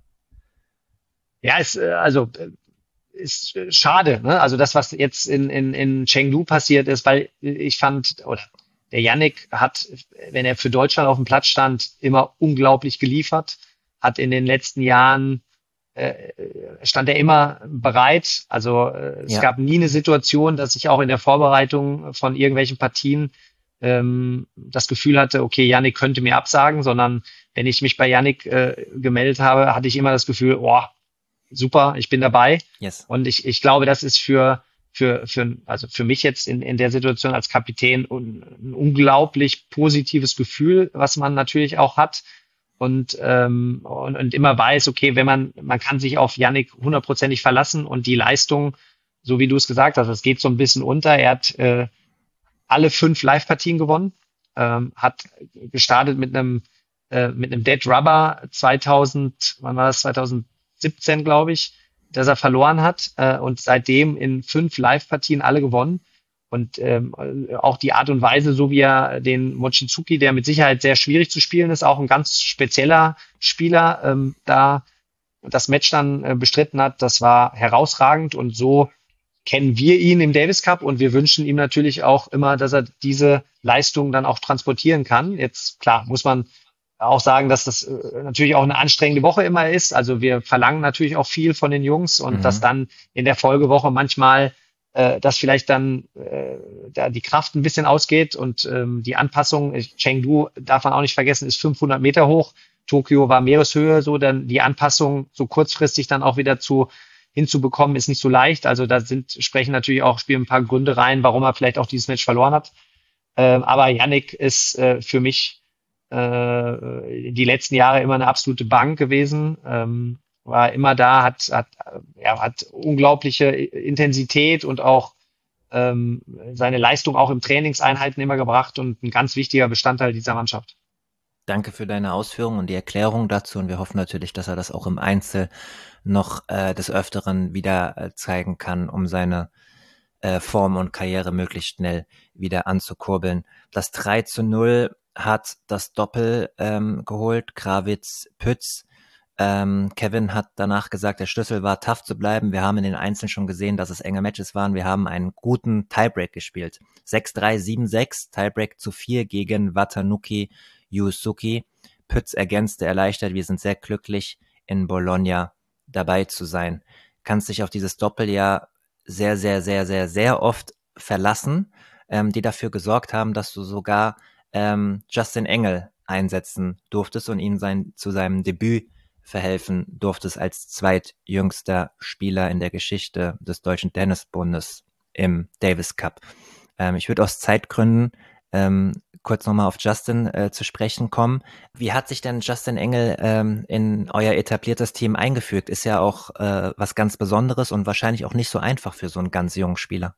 Ja, ist, äh, also, äh, ist äh, schade, ne? Also das, was jetzt in, in, in Chengdu passiert ist, weil ich fand, oder der Yannick hat, wenn er für Deutschland auf dem Platz stand, immer unglaublich geliefert, hat in den letzten Jahren äh, stand er immer bereit. Also äh, es Ja. gab nie eine Situation, dass ich auch in der Vorbereitung von irgendwelchen Partien ähm, das Gefühl hatte, okay, Yannick könnte mir absagen, sondern wenn ich mich bei Yannick äh, gemeldet habe, hatte ich immer das Gefühl, oh, super, ich bin dabei. Yes. Und ich, ich glaube, das ist für, für, für, also für mich jetzt in, in der Situation als Kapitän un, ein unglaublich positives Gefühl, was man natürlich auch hat. Und, ähm, und, und immer weiß, okay, wenn man, man kann sich auf Yannick hundertprozentig verlassen und die Leistung, so wie du es gesagt hast, es geht so ein bisschen unter. Er hat äh, alle fünf Live-Partien gewonnen, ähm, hat gestartet mit einem äh, mit einem Dead Rubber zweitausend, wann war das, zweitausendsiebzehn, glaube ich, dass er verloren hat äh, und seitdem in fünf Live-Partien alle gewonnen. Und ähm, auch die Art und Weise, so wie er den Mochizuki, der mit Sicherheit sehr schwierig zu spielen ist, auch ein ganz spezieller Spieler, ähm, da das Match dann äh, bestritten hat, das war herausragend. Und so kennen wir ihn im Davis Cup und wir wünschen ihm natürlich auch immer, dass er diese Leistung dann auch transportieren kann. Jetzt, klar, muss man auch sagen, dass das äh, natürlich auch eine anstrengende Woche immer ist. Also wir verlangen natürlich auch viel von den Jungs und Mhm. dass dann in der Folgewoche manchmal äh, dass vielleicht dann äh, da die Kraft ein bisschen ausgeht und ähm, die Anpassung, äh, Chengdu, darf man auch nicht vergessen, ist fünfhundert Meter hoch, Tokio war Meereshöhe, so dann die Anpassung so kurzfristig dann auch wieder zu hinzubekommen, ist nicht so leicht. Also da sind sprechen natürlich auch, spielen ein paar Gründe rein, warum er vielleicht auch dieses Match verloren hat. Ähm, aber Yannick ist äh, für mich äh, die letzten Jahre immer eine absolute Bank gewesen. Ähm, war immer da, hat, hat, ja, hat unglaubliche Intensität und auch ähm, seine Leistung auch im Trainingseinheiten immer gebracht und ein ganz wichtiger Bestandteil dieser Mannschaft. Danke für deine Ausführungen und die Erklärung dazu und wir hoffen natürlich, dass er das auch im Einzel noch äh, des Öfteren wieder äh, zeigen kann, um seine äh, Form und Karriere möglichst schnell wieder anzukurbeln. Das drei zu null hat das Doppel ähm, geholt, Krawitz-Pütz. Ähm, Kevin hat danach gesagt, der Schlüssel war tough zu bleiben. Wir haben in den Einzelnen schon gesehen, dass es enge Matches waren. Wir haben einen guten Tiebreak gespielt. sechs drei, sieben sechs, Tiebreak zu vier gegen Watanuki Yusuki. Pütz ergänzte erleichtert, wir sind sehr glücklich, in Bologna dabei zu sein. Kannst dich auf dieses Doppel ja sehr, sehr, sehr, sehr, sehr oft verlassen, ähm, die dafür gesorgt haben, dass du sogar ähm, Justin Engel einsetzen durftest und ihn sein, zu seinem Debüt verhelfen durftest als zweitjüngster Spieler in der Geschichte des Deutschen Tennisbundes im Davis Cup. Ähm, ich würde aus Zeitgründen ähm, kurz nochmal auf Justin äh, zu sprechen kommen. Wie hat sich denn Justin Engel ähm, in euer etabliertes Team eingefügt? Ist ja auch äh, was ganz Besonderes und wahrscheinlich auch nicht so einfach für so einen ganz jungen Spieler.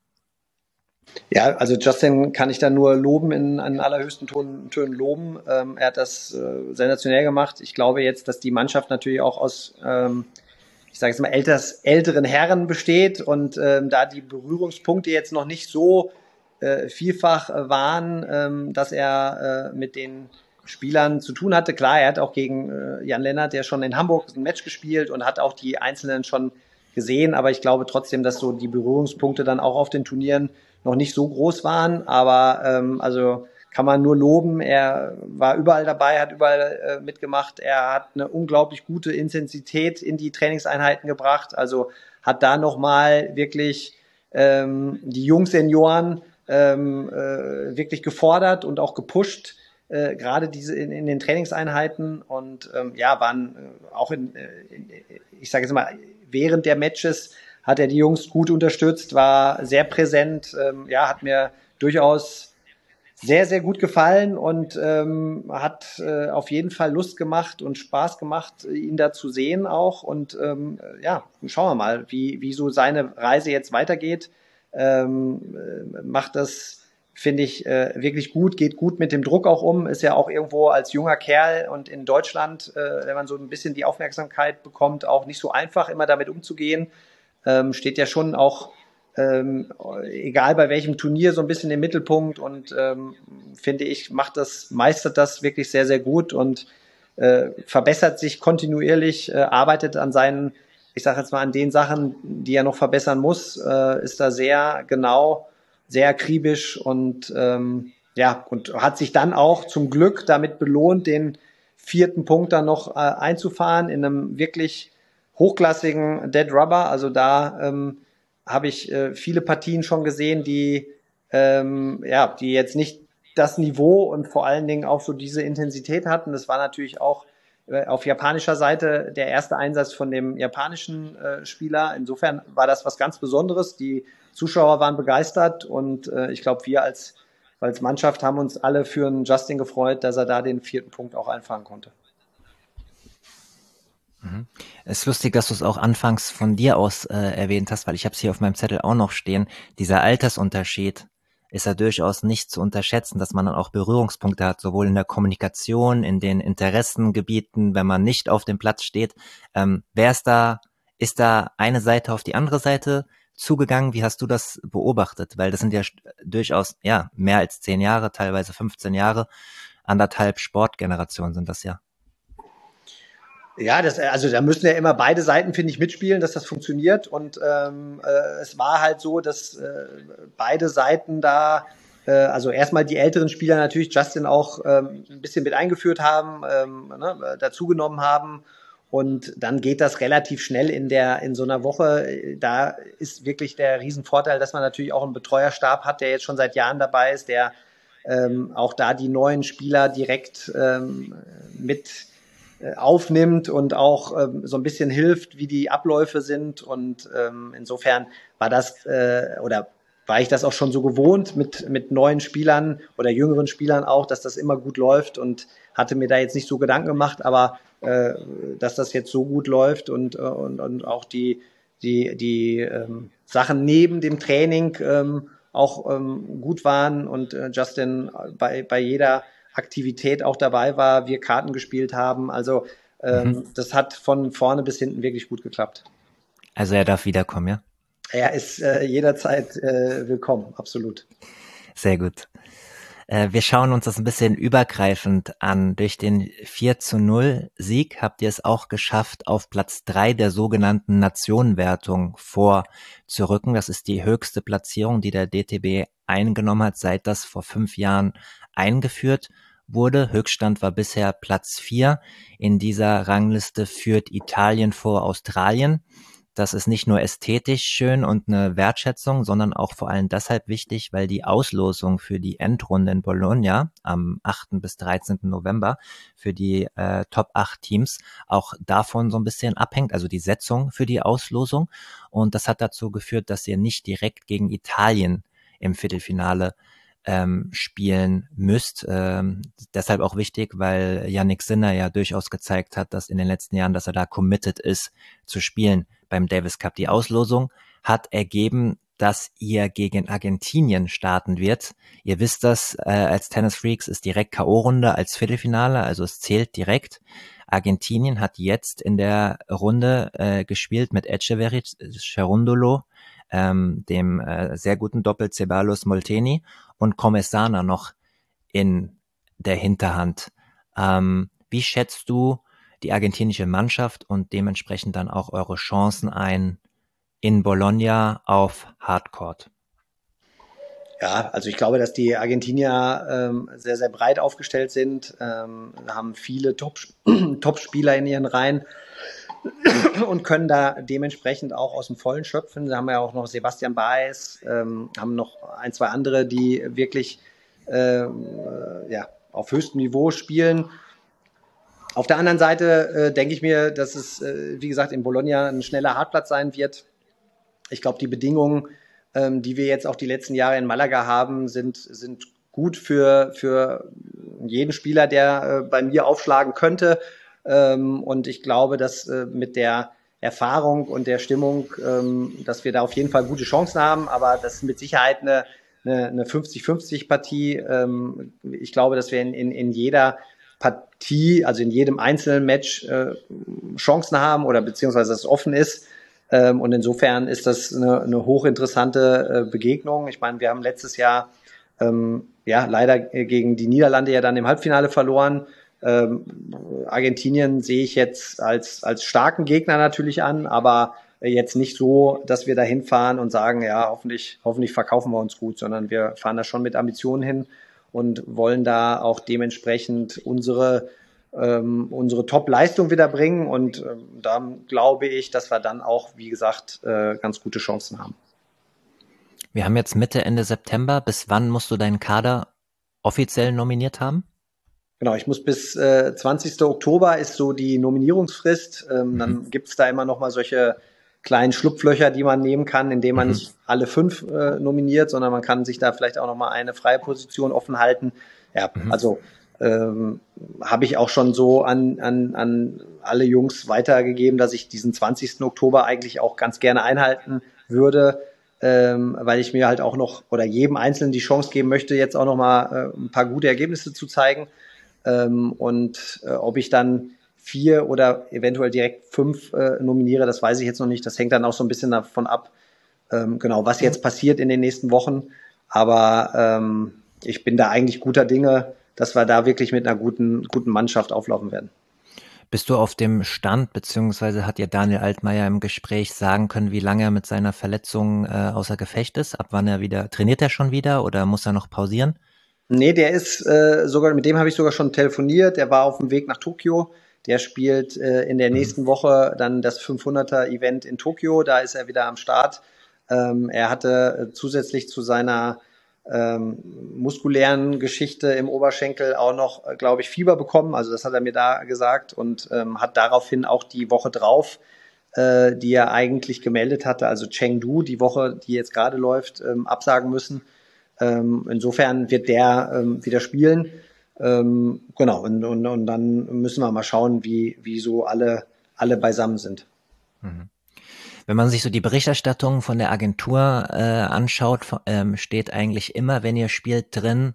Ja, also Justin kann ich da nur loben, in, in allerhöchsten Tönen, Tönen loben. Ähm, er hat das äh, sensationell gemacht. Ich glaube jetzt, dass die Mannschaft natürlich auch aus, ähm, ich sage jetzt mal, älters, älteren Herren besteht und ähm, da die Berührungspunkte jetzt noch nicht so äh, vielfach äh, waren, ähm, dass er äh, mit den Spielern zu tun hatte. Klar, er hat auch gegen äh, Jan Lennart ja schon in Hamburg ein Match gespielt und hat auch die Einzelnen schon gesehen, aber ich glaube trotzdem, dass so die Berührungspunkte dann auch auf den Turnieren noch nicht so groß waren, aber ähm, also kann man nur loben. Er war überall dabei, hat überall äh, mitgemacht. Er hat eine unglaublich gute Intensität in die Trainingseinheiten gebracht. Also hat da nochmal wirklich ähm, die Jungsenioren ähm, äh, wirklich gefordert und auch gepusht, äh, gerade diese in, in den Trainingseinheiten. Und ähm, ja, waren äh, auch in, in ich sage jetzt mal, während der Matches hat er die Jungs gut unterstützt, war sehr präsent, ähm, ja, hat mir durchaus sehr, sehr gut gefallen und ähm, hat äh, auf jeden Fall Lust gemacht und Spaß gemacht, ihn da zu sehen auch. Und ähm, ja, schauen wir mal, wie, wie so seine Reise jetzt weitergeht. Ähm, äh, macht das, finde ich, äh, wirklich gut, geht gut mit dem Druck auch um, ist ja auch irgendwo als junger Kerl und in Deutschland, äh, wenn man so ein bisschen die Aufmerksamkeit bekommt, auch nicht so einfach, immer damit umzugehen. Ähm, steht ja schon auch Ähm, egal bei welchem Turnier, so ein bisschen im Mittelpunkt und ähm, finde ich, macht das, meistert das wirklich sehr, sehr gut und äh, verbessert sich kontinuierlich, äh, arbeitet an seinen, ich sage jetzt mal, an den Sachen, die er noch verbessern muss, äh, ist da sehr genau, sehr akribisch und ähm, ja, und hat sich dann auch zum Glück damit belohnt, den vierten Punkt dann noch äh, einzufahren in einem wirklich hochklassigen Dead Rubber, also da ähm, habe ich äh, viele Partien schon gesehen, die ähm, ja, die jetzt nicht das Niveau und vor allen Dingen auch so diese Intensität hatten. Das war natürlich auch äh, auf japanischer Seite der erste Einsatz von dem japanischen äh, Spieler. Insofern war das was ganz Besonderes. Die Zuschauer waren begeistert und äh, ich glaube, wir als, als Mannschaft haben uns alle für einen Justin gefreut, dass er da den vierten Punkt auch einfangen konnte. Mhm. Es ist lustig, dass du es auch anfangs von dir aus äh, erwähnt hast, weil ich habe es hier auf meinem Zettel auch noch stehen. Dieser Altersunterschied ist ja durchaus nicht zu unterschätzen, dass man dann auch Berührungspunkte hat, sowohl in der Kommunikation, in den Interessengebieten, wenn man nicht auf dem Platz steht. Ähm, wer ist da, ist da eine Seite auf die andere Seite zugegangen? Wie hast du das beobachtet? Weil das sind ja durchaus ja mehr als zehn Jahre, teilweise fünfzehn Jahre, anderthalb Sportgenerationen sind das ja. Ja, das, also da müssen ja immer beide Seiten, finde ich, mitspielen, dass das funktioniert. Und ähm, äh, es war halt so, dass äh, beide Seiten da, äh, also erstmal die älteren Spieler natürlich Justin auch ähm, ein bisschen mit eingeführt haben, ähm, ne, dazugenommen haben. Und dann geht das relativ schnell in der in so einer Woche. Da ist wirklich der Riesenvorteil, dass man natürlich auch einen Betreuerstab hat, der jetzt schon seit Jahren dabei ist, der ähm, auch da die neuen Spieler direkt ähm, mit aufnimmt und auch ähm, so ein bisschen hilft, wie die Abläufe sind. Und ähm, insofern war das äh, oder war ich das auch schon so gewohnt mit mit neuen Spielern oder jüngeren Spielern auch, dass das immer gut läuft und hatte mir da jetzt nicht so Gedanken gemacht, aber äh, dass das jetzt so gut läuft und und und auch die die die ähm, Sachen neben dem Training ähm, auch ähm, gut waren und äh, Justin bei bei jeder Aktivität auch dabei war, wir Karten gespielt haben. Also ähm, mhm. das hat von vorne bis hinten wirklich gut geklappt. Also er darf wiederkommen, ja? Er ist äh, jederzeit äh, willkommen, absolut. Sehr gut. Äh, wir schauen uns das ein bisschen übergreifend an. Durch den vier zu null Sieg habt ihr es auch geschafft, auf Platz drei der sogenannten Nationenwertung vorzurücken. Das ist die höchste Platzierung, die der D T B eingenommen hat, seit das vor fünf Jahren eingeführt wurde. Höchststand war bisher Platz vier. In dieser Rangliste führt Italien vor Australien. Das ist nicht nur ästhetisch schön und eine Wertschätzung, sondern auch vor allem deshalb wichtig, weil die Auslosung für die Endrunde in Bologna am achten bis dreizehnten November für die äh, Top acht Teams auch davon so ein bisschen abhängt, also die Setzung für die Auslosung. Und das hat dazu geführt, dass ihr nicht direkt gegen Italien im Viertelfinale ähm, spielen müsst. Ähm, deshalb auch wichtig, weil Yannick Sinner ja durchaus gezeigt hat, dass in den letzten Jahren, dass er da committed ist zu spielen beim Davis Cup. Die Auslosung hat ergeben, dass ihr gegen Argentinien starten wird. Ihr wisst das, äh, als Tennis Freaks ist direkt K O-Runde als Viertelfinale, also es zählt direkt. Argentinien hat jetzt in der Runde äh, gespielt mit Etcheverry, Cherundolo, ähm, dem äh, sehr guten Doppel Ceballos Molteni und Começana noch in der Hinterhand. Ähm, wie schätzt du die argentinische Mannschaft und dementsprechend dann auch eure Chancen ein in Bologna auf Hardcourt? Ja, also ich glaube, dass die Argentinier ähm, sehr, sehr breit aufgestellt sind, ähm, haben viele Top, Top-Spieler in ihren Reihen und können da dementsprechend auch aus dem Vollen schöpfen. Da haben wir ja auch noch Sebastian Baez, ähm, haben noch ein, zwei andere, die wirklich ähm, äh, ja, auf höchstem Niveau spielen. Auf der anderen Seite äh, denke ich mir, dass es, äh, wie gesagt, in Bologna ein schneller Hartplatz sein wird. Ich glaube, die Bedingungen, ähm, die wir jetzt auch die letzten Jahre in Malaga haben, sind, sind gut für, für jeden Spieler, der äh, bei mir aufschlagen könnte. Ähm, und ich glaube, dass äh, mit der Erfahrung und der Stimmung, ähm, dass wir da auf jeden Fall gute Chancen haben, aber das ist mit Sicherheit eine, eine, eine fünfzig fünfzig Partie. Ähm, ich glaube, dass wir in, in, in jeder Partie, also in jedem einzelnen Match äh, Chancen haben oder beziehungsweise es offen ist. Ähm, und insofern ist das eine, eine hochinteressante äh, Begegnung. Ich meine, wir haben letztes Jahr ähm, ja leider gegen die Niederlande ja dann im Halbfinale verloren. Ähm, Argentinien sehe ich jetzt als, als starken Gegner natürlich an, aber jetzt nicht so, dass wir da hinfahren und sagen, ja, hoffentlich, hoffentlich verkaufen wir uns gut, sondern wir fahren da schon mit Ambitionen hin und wollen da auch dementsprechend unsere, ähm, unsere Top-Leistung wieder bringen. Und ähm, da glaube ich, dass wir dann auch, wie gesagt, äh, ganz gute Chancen haben. Wir haben jetzt Mitte, Ende September. Bis wann musst du deinen Kader offiziell nominiert haben? Genau, ich muss bis äh, zwanzigsten Oktober ist so die Nominierungsfrist. Ähm, mhm. Dann gibt's da immer noch mal solche kleinen Schlupflöcher, die man nehmen kann, indem man mhm. nicht alle fünf äh, nominiert, sondern man kann sich da vielleicht auch noch mal eine freie Position offen halten. Ja, mhm. also ähm, habe ich auch schon so an, an, an alle Jungs weitergegeben, dass ich diesen zwanzigsten Oktober eigentlich auch ganz gerne einhalten würde, ähm, weil ich mir halt auch noch oder jedem Einzelnen die Chance geben möchte, jetzt auch noch mal äh, ein paar gute Ergebnisse zu zeigen. Ähm, und äh, ob ich dann vier oder eventuell direkt fünf äh, nominiere, das weiß ich jetzt noch nicht. Das hängt dann auch so ein bisschen davon ab, ähm, genau, was jetzt passiert in den nächsten Wochen. Aber ähm, ich bin da eigentlich guter Dinge, dass wir da wirklich mit einer guten, guten Mannschaft auflaufen werden. Bist du auf dem Stand, beziehungsweise hat dir Daniel Altmaier im Gespräch sagen können, wie lange er mit seiner Verletzung äh, außer Gefecht ist? Ab wann er wieder, trainiert er schon wieder oder muss er noch pausieren? Nee, der ist äh, sogar, mit dem habe ich sogar schon telefoniert. Der war auf dem Weg nach Tokio. Der spielt äh, in der nächsten Woche dann das fünfhunderter-Event in Tokio. Da ist er wieder am Start. Ähm, er hatte äh, zusätzlich zu seiner ähm, muskulären Geschichte im Oberschenkel auch noch, äh, glaube ich, Fieber bekommen. Also das hat er mir da gesagt und ähm, hat daraufhin auch die Woche drauf, äh, die er eigentlich gemeldet hatte, also Chengdu, die Woche, die jetzt gerade läuft, ähm, absagen müssen. Ähm, insofern wird der ähm, wieder spielen. Ähm, genau, und, und, und dann müssen wir mal schauen, wie, wie so alle, alle beisammen sind. Mhm. Wenn man sich so die Berichterstattung von der Agentur äh, anschaut, ähm, steht eigentlich immer, wenn ihr spielt, drin,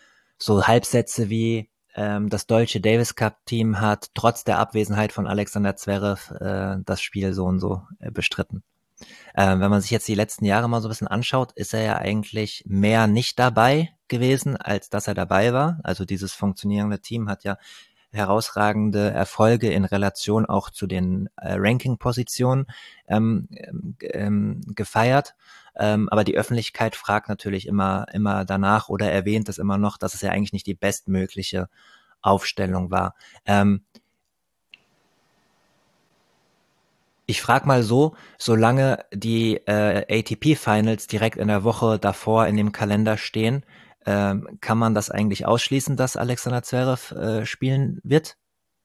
so Halbsätze wie ähm, das deutsche Davis Cup Team hat trotz der Abwesenheit von Alexander Zverev äh, das Spiel so und so äh, bestritten. Ähm, wenn man sich jetzt die letzten Jahre mal so ein bisschen anschaut, ist er ja eigentlich mehr nicht dabei gewesen, als dass er dabei war. Also dieses funktionierende Team hat ja herausragende Erfolge in Relation auch zu den äh, Ranking-Positionen ähm, ähm, gefeiert. Ähm, aber die Öffentlichkeit fragt natürlich immer, immer danach oder erwähnt es immer noch, dass es ja eigentlich nicht die bestmögliche Aufstellung war. Ähm, Ich frage mal so, solange die äh, A T P-Finals direkt in der Woche davor in dem Kalender stehen, ähm, kann man das eigentlich ausschließen, dass Alexander Zverev äh, spielen wird?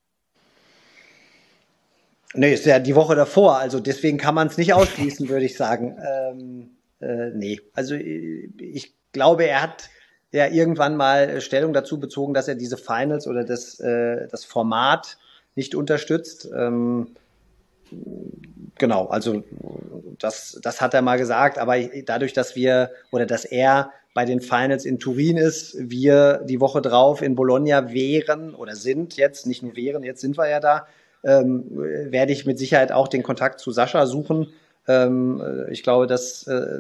Nee, ist ja die Woche davor, also deswegen kann man es nicht ausschließen, würde ich sagen. Ähm, äh, nee, also ich glaube, er hat ja irgendwann mal Stellung dazu bezogen, dass er diese Finals oder das, äh, das Format nicht unterstützt. Ähm, genau, also das, das hat er mal gesagt, aber dadurch, dass wir oder dass er bei den Finals in Turin ist, wir die Woche drauf in Bologna wären oder sind jetzt, nicht nur wären, jetzt sind wir ja da, ähm, werde ich mit Sicherheit auch den Kontakt zu Sascha suchen. Ähm, ich glaube, das äh,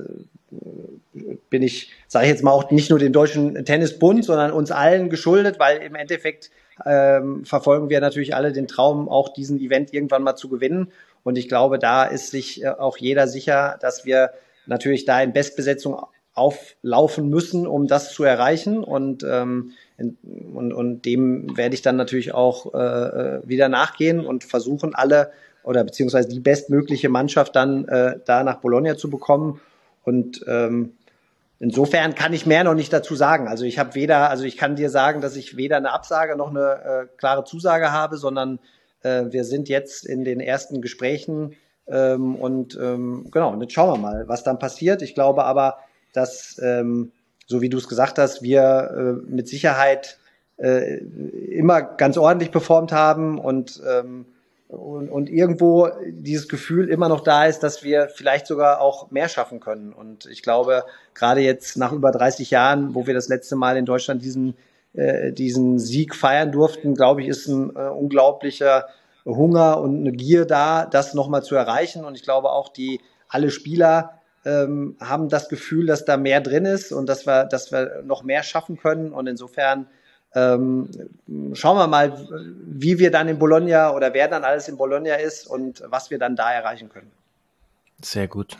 bin ich, sage ich jetzt mal, auch nicht nur dem Deutschen Tennisbund, sondern uns allen geschuldet, weil im Endeffekt ähm, verfolgen wir natürlich alle den Traum, auch diesen Event irgendwann mal zu gewinnen. Und ich glaube, da ist sich äh, auch jeder sicher, dass wir natürlich da in Bestbesetzung auflaufen müssen, um das zu erreichen. Und, ähm, und, und dem werde ich dann natürlich auch äh, wieder nachgehen und versuchen, alle oder beziehungsweise die bestmögliche Mannschaft dann äh, da nach Bologna zu bekommen. Und ähm, insofern kann ich mehr noch nicht dazu sagen. Also ich habe weder, also ich kann dir sagen, dass ich weder eine Absage noch eine äh, klare Zusage habe, sondern äh, wir sind jetzt in den ersten Gesprächen ähm, und ähm, genau, und jetzt schauen wir mal, was dann passiert. Ich glaube aber, dass, ähm, so wie du es gesagt hast, wir äh, mit Sicherheit äh, immer ganz ordentlich performt haben und ähm, und, und irgendwo dieses Gefühl immer noch da ist, dass wir vielleicht sogar auch mehr schaffen können. Und ich glaube, gerade jetzt nach über dreißig Jahren, wo wir das letzte Mal in Deutschland diesen, äh, diesen Sieg feiern durften, glaube ich, ist ein äh, unglaublicher Hunger und eine Gier da, das nochmal zu erreichen. Und ich glaube auch, die alle Spieler ähm, haben das Gefühl, dass da mehr drin ist und dass wir, dass wir noch mehr schaffen können. Und insofern Ähm, schauen wir mal, wie wir dann in Bologna oder wer dann alles in Bologna ist und was wir dann da erreichen können. Sehr gut.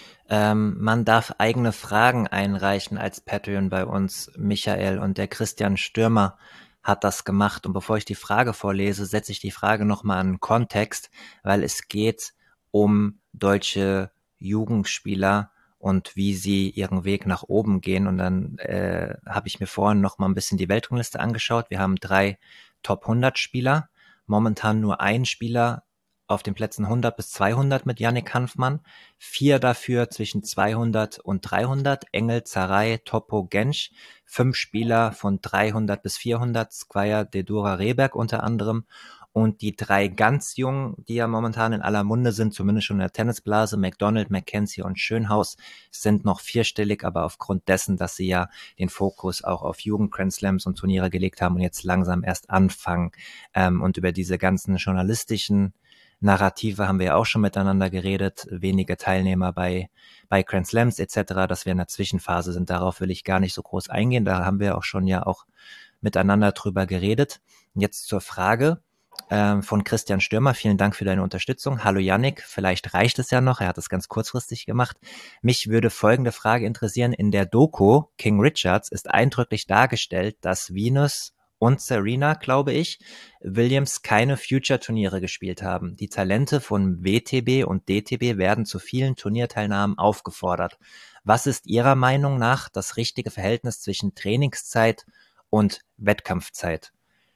Ähm, man darf eigene Fragen einreichen als Patreon bei uns, Michael, und der Christian Stürmer hat das gemacht. Und bevor ich die Frage vorlese, setze ich die Frage nochmal an den Kontext, weil es geht um deutsche Jugendspieler und wie sie ihren Weg nach oben gehen. Und dann äh, habe ich mir vorhin noch mal ein bisschen die Weltrangliste angeschaut. Wir haben drei Top hundert Spieler, momentan nur ein Spieler auf den Plätzen hundert bis zweihundert mit Yannick Hanfmann, vier dafür zwischen zweihundert und dreihundert, Engel, Zaray, Topo, Gensch, fünf Spieler von dreihundert bis vierhundert, Squire, Dedura, Rehberg unter anderem. Und die drei ganz jungen, die ja momentan in aller Munde sind, zumindest schon in der Tennisblase, McDonald, McKenzie und Schönhaus, sind noch vierstellig, aber aufgrund dessen, dass sie ja den Fokus auch auf Jugend-Grand Slams und Turniere gelegt haben und jetzt langsam erst anfangen. Ähm, und über diese ganzen journalistischen Narrative haben wir ja auch schon miteinander geredet, wenige Teilnehmer bei bei Grand Slams et cetera, dass wir in der Zwischenphase sind. Darauf will ich gar nicht so groß eingehen, da haben wir auch schon ja auch miteinander drüber geredet. Jetzt zur Frage ähm, von Christian Stürmer. Vielen Dank für deine Unterstützung. Hallo Yannick, vielleicht reicht es ja noch, er hat es ganz kurzfristig gemacht. Mich würde folgende Frage interessieren. In der Doku King Richards ist eindrücklich dargestellt, dass Venus und Serena, glaube ich, Williams keine Future-Turniere gespielt haben. Die Talente von W T B und D T B werden zu vielen Turnierteilnahmen aufgefordert. Was ist Ihrer Meinung nach das richtige Verhältnis zwischen Trainingszeit und Wettkampfzeit?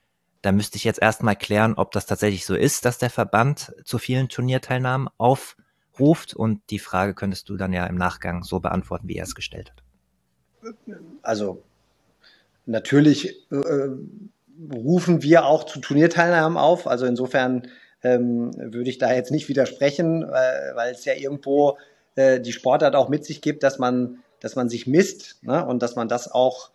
Da müsste ich jetzt erstmal klären, ob das tatsächlich so ist, dass der Verband zu vielen Turnierteilnahmen aufruft. Und die Frage könntest du dann ja im Nachgang so beantworten, wie er es gestellt hat. Also natürlich äh, rufen wir auch zu Turnierteilnahmen auf. Also insofern ähm, würde ich da jetzt nicht widersprechen, äh, weil es ja irgendwo äh, die Sportart auch mit sich gibt, dass man, dass man sich misst, ne? Und dass man das auch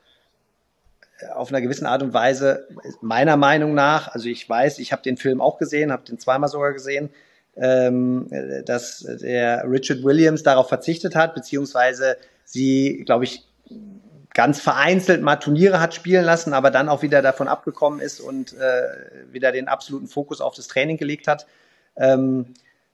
auf einer gewissen Art und Weise, meiner Meinung nach, also ich weiß, ich habe den Film auch gesehen, habe den zweimal sogar gesehen, ähm, dass der Richard Williams darauf verzichtet hat, beziehungsweise sie, glaube ich, ganz vereinzelt mal Turniere hat spielen lassen, aber dann auch wieder davon abgekommen ist und äh, wieder den absoluten Fokus auf das Training gelegt hat. Ähm,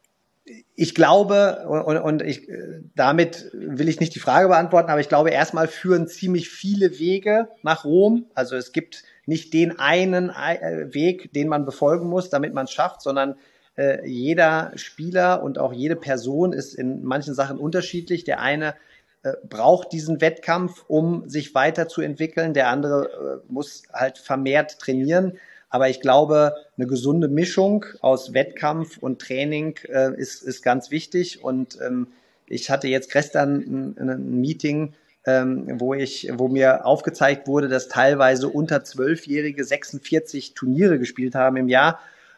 ich glaube, und, und ich, damit will ich nicht die Frage beantworten, aber ich glaube, erstmal führen ziemlich viele Wege nach Rom. Also es gibt nicht den einen Weg, den man befolgen muss, damit man es schafft, sondern äh, jeder Spieler und auch jede Person ist in manchen Sachen unterschiedlich. Der eine äh, braucht diesen Wettkampf, um sich weiterzuentwickeln. Der andere äh, muss halt vermehrt trainieren. Aber ich glaube, eine gesunde Mischung aus Wettkampf und Training äh, ist, ist ganz wichtig. Und ähm, ich hatte jetzt gestern ein, ein Meeting, ähm, wo ich, wo mir aufgezeigt wurde, dass teilweise unter zwölfjährige sechsundvierzig Turniere gespielt haben im Jahr.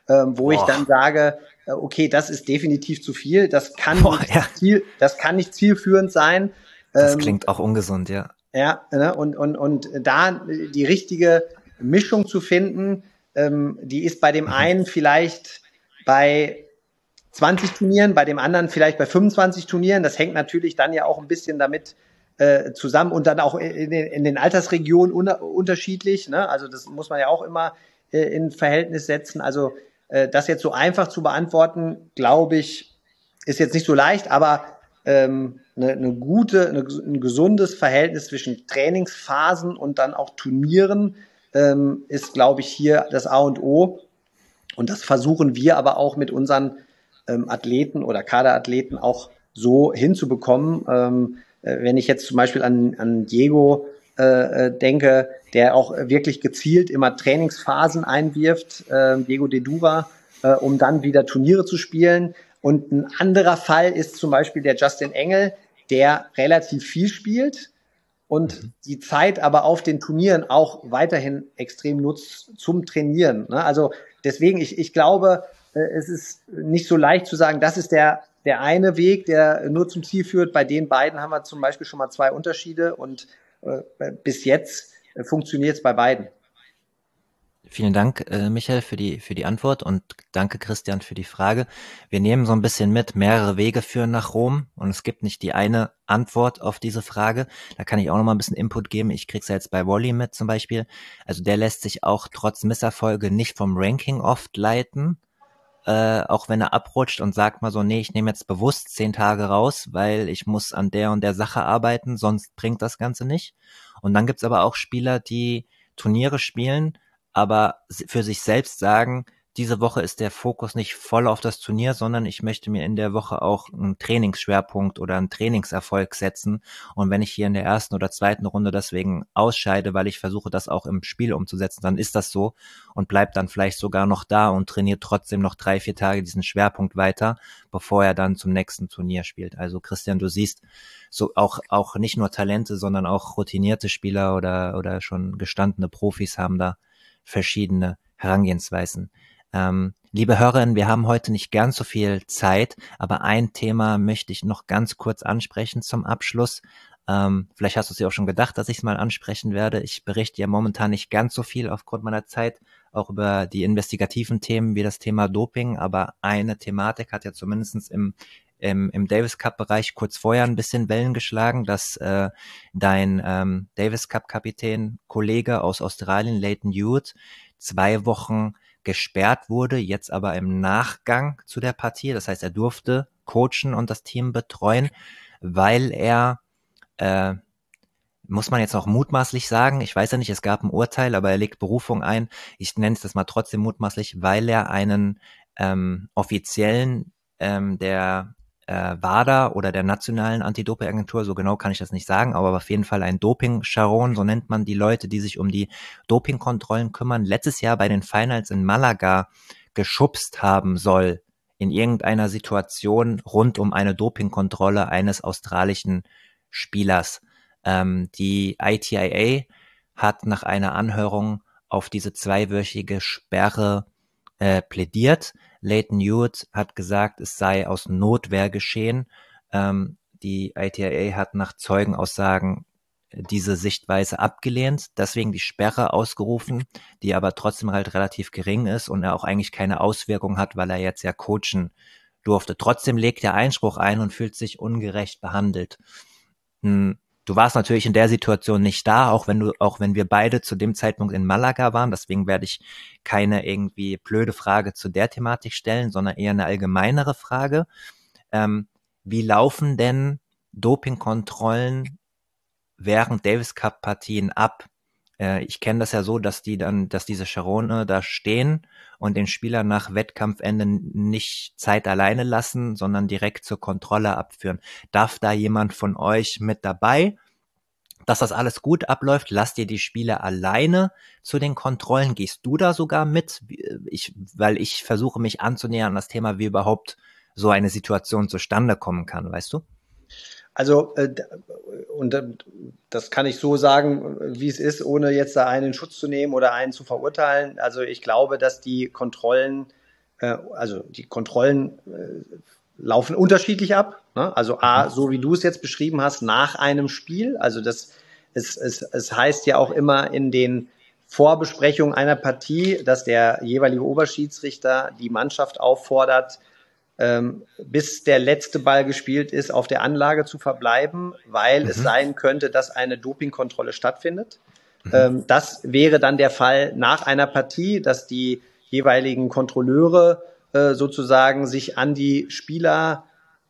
ähm, wo Boah. ich dann sage, äh, okay, das ist definitiv zu viel, das kann, Boah, nicht, ja. ziel, das kann nicht zielführend sein. Das Ähm, klingt auch ungesund, ja. Ja, ne, und, und, und da die richtige Mischung zu finden, ähm, die ist bei dem Mhm. einen vielleicht bei zwanzig Turnieren, bei dem anderen vielleicht bei fünfundzwanzig Turnieren. Das hängt natürlich dann ja auch ein bisschen damit äh, zusammen und dann auch in den, in den Altersregionen un unterschiedlich. Ne? Also das muss man ja auch immer äh, in Verhältnis setzen. Also äh, das jetzt so einfach zu beantworten, glaube ich, ist jetzt nicht so leicht, aber ähm, eine, eine gute, eine, ein gesundes Verhältnis zwischen Trainingsphasen und dann auch Turnieren ähm, ist, glaube ich, hier das A und O. Und das versuchen wir aber auch mit unseren ähm, Athleten oder Kaderathleten auch so hinzubekommen. Ähm, äh, wenn ich jetzt zum Beispiel an, an Diego äh, denke, der auch wirklich gezielt immer Trainingsphasen einwirft, äh, Diego de Dura, äh, um dann wieder Turniere zu spielen. Und ein anderer Fall ist zum Beispiel der Justin Engel, der relativ viel spielt und Mhm. die Zeit aber auf den Turnieren auch weiterhin extrem nutzt zum Trainieren. Ne? Also deswegen, ich, ich glaube, äh, es ist nicht so leicht zu sagen, das ist der, der eine Weg, der nur zum Ziel führt. Bei den beiden haben wir zum Beispiel schon mal zwei Unterschiede und äh, bis jetzt äh, funktioniert es bei beiden. Vielen Dank, äh, Michael, für die, für die Antwort und danke, Christian, für die Frage. Wir nehmen so ein bisschen mit, mehrere Wege führen nach Rom und es gibt nicht die eine Antwort auf diese Frage. Da kann ich auch noch mal ein bisschen Input geben. Ich krieg's ja jetzt bei Wally mit zum Beispiel. Also der lässt sich auch trotz Misserfolge nicht vom Ranking oft leiten, äh, auch wenn er abrutscht und sagt mal so, nee, ich nehme jetzt bewusst zehn Tage raus, weil ich muss an der und der Sache arbeiten, sonst bringt das Ganze nicht. Und dann gibt's aber auch Spieler, die Turniere spielen, aber für sich selbst sagen, diese Woche ist der Fokus nicht voll auf das Turnier, sondern ich möchte mir in der Woche auch einen Trainingsschwerpunkt oder einen Trainingserfolg setzen. Und wenn ich hier in der ersten oder zweiten Runde deswegen ausscheide, weil ich versuche, das auch im Spiel umzusetzen, dann ist das so und bleibt dann vielleicht sogar noch da und trainiert trotzdem noch drei, vier Tage diesen Schwerpunkt weiter, bevor er dann zum nächsten Turnier spielt. Also Christian, du siehst so auch, auch nicht nur Talente, sondern auch routinierte Spieler oder, oder schon gestandene Profis haben da verschiedene Herangehensweisen. Ähm, liebe Hörerinnen, wir haben heute nicht ganz so viel Zeit, aber ein Thema möchte ich noch ganz kurz ansprechen zum Abschluss. Ähm, vielleicht hast du es dir auch schon gedacht, dass ich es mal ansprechen werde. Ich berichte ja momentan nicht ganz so viel aufgrund meiner Zeit, auch über die investigativen Themen wie das Thema Doping, aber eine Thematik hat ja zumindest im im, im Davis Cup Bereich kurz vorher ein bisschen Wellen geschlagen, dass äh, dein ähm, Davis Cup Kapitän Kollege aus Australien, Leighton Hewitt, zwei Wochen gesperrt wurde, jetzt aber im Nachgang zu der Partie. Das heißt, er durfte coachen und das Team betreuen, weil er, äh, muss man jetzt noch mutmaßlich sagen, ich weiß ja nicht, es gab ein Urteil, aber er legt Berufung ein. Ich nenne es das mal trotzdem mutmaßlich, weil er einen ähm, Offiziellen ähm, der äh, WADA oder der nationalen Anti-Doping-Agentur, so genau kann ich das nicht sagen, aber auf jeden Fall ein Doping-Charon, so nennt man die Leute, die sich um die Dopingkontrollen kümmern, letztes Jahr bei den Finals in Malaga geschubst haben soll in irgendeiner Situation rund um eine Dopingkontrolle eines australischen Spielers. Ähm, die I T I A hat nach einer Anhörung auf diese zweiwöchige Sperre äh, plädiert. Leighton Hewitt hat gesagt, es sei aus Notwehr geschehen. Ähm, die I T I A hat nach Zeugenaussagen diese Sichtweise abgelehnt, deswegen die Sperre ausgerufen, die aber trotzdem halt relativ gering ist und er auch eigentlich keine Auswirkung hat, weil er jetzt ja coachen durfte. Trotzdem legt er Einspruch ein und fühlt sich ungerecht behandelt. Hm. Du warst natürlich in der Situation nicht da, auch wenn du, auch wenn wir beide zu dem Zeitpunkt in Malaga waren. Deswegen werde ich keine irgendwie blöde Frage zu der Thematik stellen, sondern eher eine allgemeinere Frage. Ähm, wie laufen denn Dopingkontrollen während Davis Cup Partien ab? Äh, ich kenne das ja so, dass die dann, dass diese Charone da stehen und den Spieler nach Wettkampfende nicht Zeit alleine lassen, sondern direkt zur Kontrolle abführen. Darf da jemand von euch mit dabei, dass das alles gut abläuft? Lasst ihr die Spieler alleine zu den Kontrollen? Gehst du da sogar mit? Ich, weil ich versuche mich anzunähern an das Thema, wie überhaupt so eine Situation zustande kommen kann, weißt du? Also, äh, und äh, das kann ich so sagen, wie es ist, ohne jetzt da einen in Schutz zu nehmen oder einen zu verurteilen. Also ich glaube, dass die Kontrollen äh, also die Kontrollen äh, laufen unterschiedlich ab. Ne? Also A, so wie du es jetzt beschrieben hast, nach einem Spiel. Also das es, es, es heißt ja auch immer in den Vorbesprechungen einer Partie, dass der jeweilige Oberschiedsrichter die Mannschaft auffordert, ähm, bis der letzte Ball gespielt ist, auf der Anlage zu verbleiben, weil mhm. es sein könnte, dass eine Dopingkontrolle stattfindet. Mhm. Ähm, das wäre dann der Fall nach einer Partie, dass die jeweiligen Kontrolleure äh, sozusagen sich an die Spieler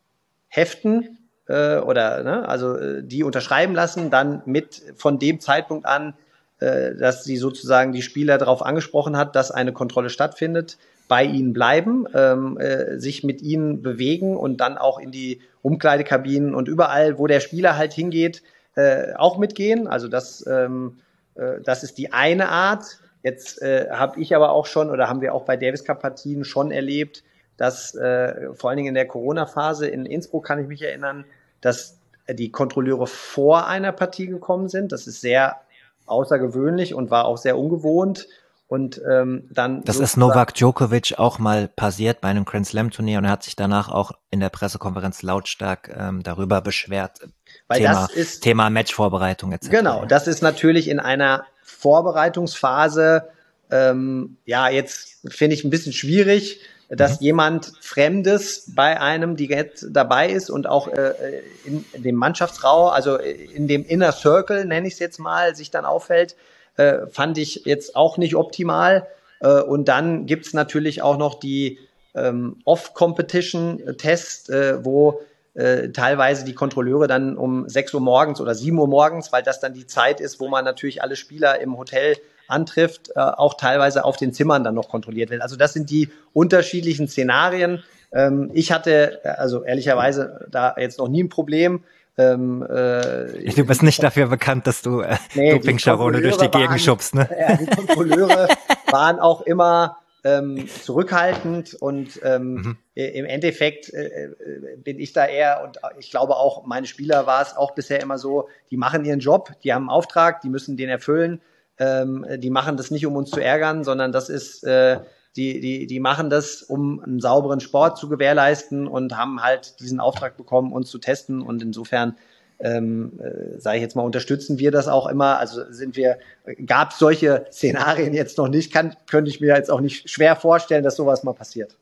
heften äh, oder ne, also äh, die unterschreiben lassen, dann mit von dem Zeitpunkt an, äh, dass sie sozusagen die Spieler darauf angesprochen hat, dass eine Kontrolle stattfindet, bei ihnen bleiben, ähm, äh, sich mit ihnen bewegen und dann auch in die Umkleidekabinen und überall, wo der Spieler halt hingeht, äh, auch mitgehen. Also das, ähm, äh, das ist die eine Art. Jetzt äh, habe ich aber auch schon oder haben wir auch bei Davis Cup Partien schon erlebt, dass äh, vor allen Dingen in der Corona-Phase in Innsbruck kann ich mich erinnern, dass die Kontrolleure vor einer Partie gekommen sind. Das ist sehr außergewöhnlich und war auch sehr ungewohnt. Und ähm, dann das ist Novak Djokovic auch mal passiert bei einem Grand Slam Turnier und er hat sich danach auch in der Pressekonferenz lautstark ähm, darüber beschwert. Weil Thema, das ist, Thema Matchvorbereitung et cetera. Genau, das ist natürlich in einer Vorbereitungsphase, ähm, ja, jetzt finde ich ein bisschen schwierig, dass mhm. jemand Fremdes bei einem, die jetzt dabei ist und auch äh, in, in dem Mannschaftsraum, also in dem Inner Circle, nenne ich es jetzt mal, sich dann auffällt, äh, fand ich jetzt auch nicht optimal. Äh, und dann gibt's natürlich auch noch die ähm, Off-Competition-Tests, äh, wo äh, teilweise die Kontrolleure dann um sechs Uhr morgens oder sieben Uhr morgens, weil das dann die Zeit ist, wo man natürlich alle Spieler im Hotel antrifft, äh, auch teilweise auf den Zimmern dann noch kontrolliert wird. Also das sind die unterschiedlichen Szenarien. Ähm, ich hatte, also ehrlicherweise, da jetzt noch nie ein Problem. Ähm, äh, du bist nicht dafür bekannt, dass du äh, nee, Doping-Scharone durch die Gegend schubst, ne? Ja, die Kontrolleure waren auch immer ähm, zurückhaltend und ähm, mhm. im Endeffekt äh, bin ich da eher, und ich glaube auch, meine Spieler war es auch bisher immer so, die machen ihren Job, die haben einen Auftrag, die müssen den erfüllen. Ähm, die machen das nicht, um uns zu ärgern, sondern das ist, äh, die, die, die machen das, um einen sauberen Sport zu gewährleisten und haben halt diesen Auftrag bekommen, uns zu testen. Und insofern, ähm, äh, sage ich jetzt mal, unterstützen wir das auch immer. Also sind wir, gab es solche Szenarien jetzt noch nicht, kann, könnte ich mir jetzt auch nicht schwer vorstellen, dass sowas mal passiert.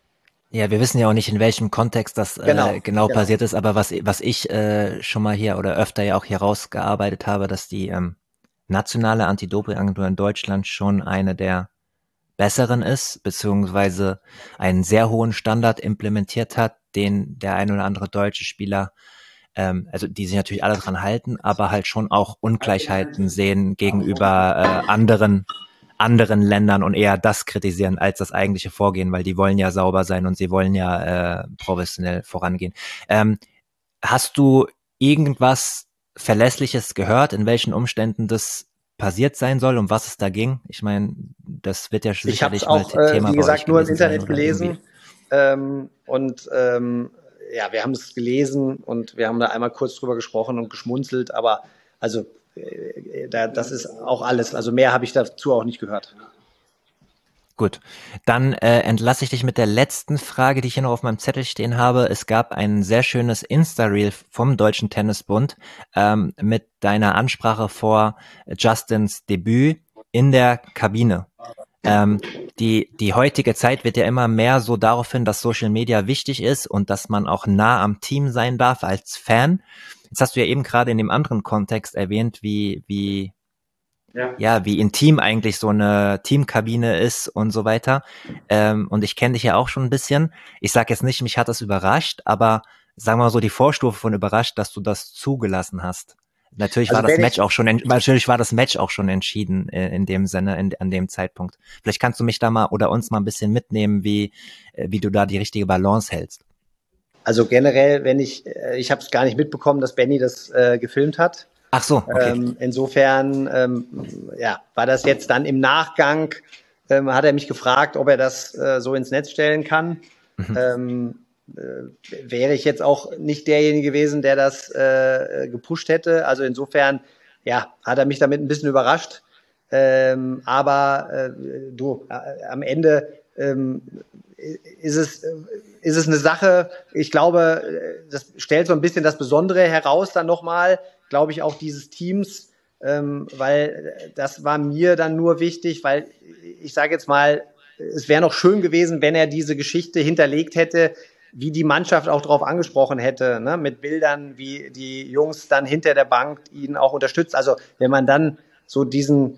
Ja, wir wissen ja auch nicht, in welchem Kontext das äh, genau, genau, genau passiert ist, aber was, was ich äh, schon mal hier oder öfter ja auch hier rausgearbeitet habe, dass die ähm, nationale Anti-Doping-Agentur in Deutschland schon eine der besseren ist, beziehungsweise einen sehr hohen Standard implementiert hat, den der ein oder andere deutsche Spieler, ähm, also die sich natürlich alle dran halten, aber halt schon auch Ungleichheiten sehen gegenüber äh, anderen anderen Ländern und eher das kritisieren als das eigentliche Vorgehen, weil die wollen ja sauber sein und sie wollen ja äh, professionell vorangehen. Ähm, hast du irgendwas Verlässliches gehört, in welchen Umständen das passiert sein soll, um was es da ging? Ich meine, das wird ja sicherlich ich auch, mal Thema äh, wie gesagt, nur im Internet sein, gelesen ähm, und ähm, ja, wir haben es gelesen und wir haben da einmal kurz drüber gesprochen und geschmunzelt, aber also äh, da, das ist auch alles, also mehr habe ich dazu auch nicht gehört. Gut, dann äh, entlasse ich dich mit der letzten Frage, die ich hier noch auf meinem Zettel stehen habe. Es gab ein sehr schönes Insta-Reel vom Deutschen Tennisbund ähm, mit deiner Ansprache vor Justins Debüt in der Kabine. Ähm, die, die heutige Zeit wird ja immer mehr so darauf hin, dass Social Media wichtig ist und dass man auch nah am Team sein darf als Fan. Jetzt hast du ja eben gerade in dem anderen Kontext erwähnt, wie, wie Ja. ja, wie intim eigentlich so eine Teamkabine ist und so weiter. Ähm, und ich kenne dich ja auch schon ein bisschen. Ich sage jetzt nicht, mich hat das überrascht, aber sagen wir mal so die Vorstufe von überrascht, dass du das zugelassen hast. Natürlich also war das Match auch schon, natürlich war das Match auch schon entschieden in, in dem Sinne, in, an dem Zeitpunkt. Vielleicht kannst du mich da mal oder uns mal ein bisschen mitnehmen, wie, wie du da die richtige Balance hältst. Also generell, wenn ich, ich habe es gar nicht mitbekommen, dass Benny das äh, gefilmt hat. Ach so, okay. Ähm, insofern ähm, ja, war das jetzt dann im Nachgang, ähm, hat er mich gefragt, ob er das äh, so ins Netz stellen kann. Mhm. Ähm, äh, wäre ich jetzt auch nicht derjenige gewesen, der das äh, gepusht hätte. Also insofern, ja, hat er mich damit ein bisschen überrascht. Ähm, aber äh, du, äh, am Ende ähm, ist es, ist es eine Sache, ich glaube, das stellt so ein bisschen das Besondere heraus dann nochmal, glaube ich, auch dieses Teams, ähm, weil das war mir dann nur wichtig, weil ich sage jetzt mal, es wäre noch schön gewesen, wenn er diese Geschichte hinterlegt hätte, wie die Mannschaft auch darauf angesprochen hätte, ne, mit Bildern, wie die Jungs dann hinter der Bank ihn auch unterstützt. Also wenn man dann so diesen,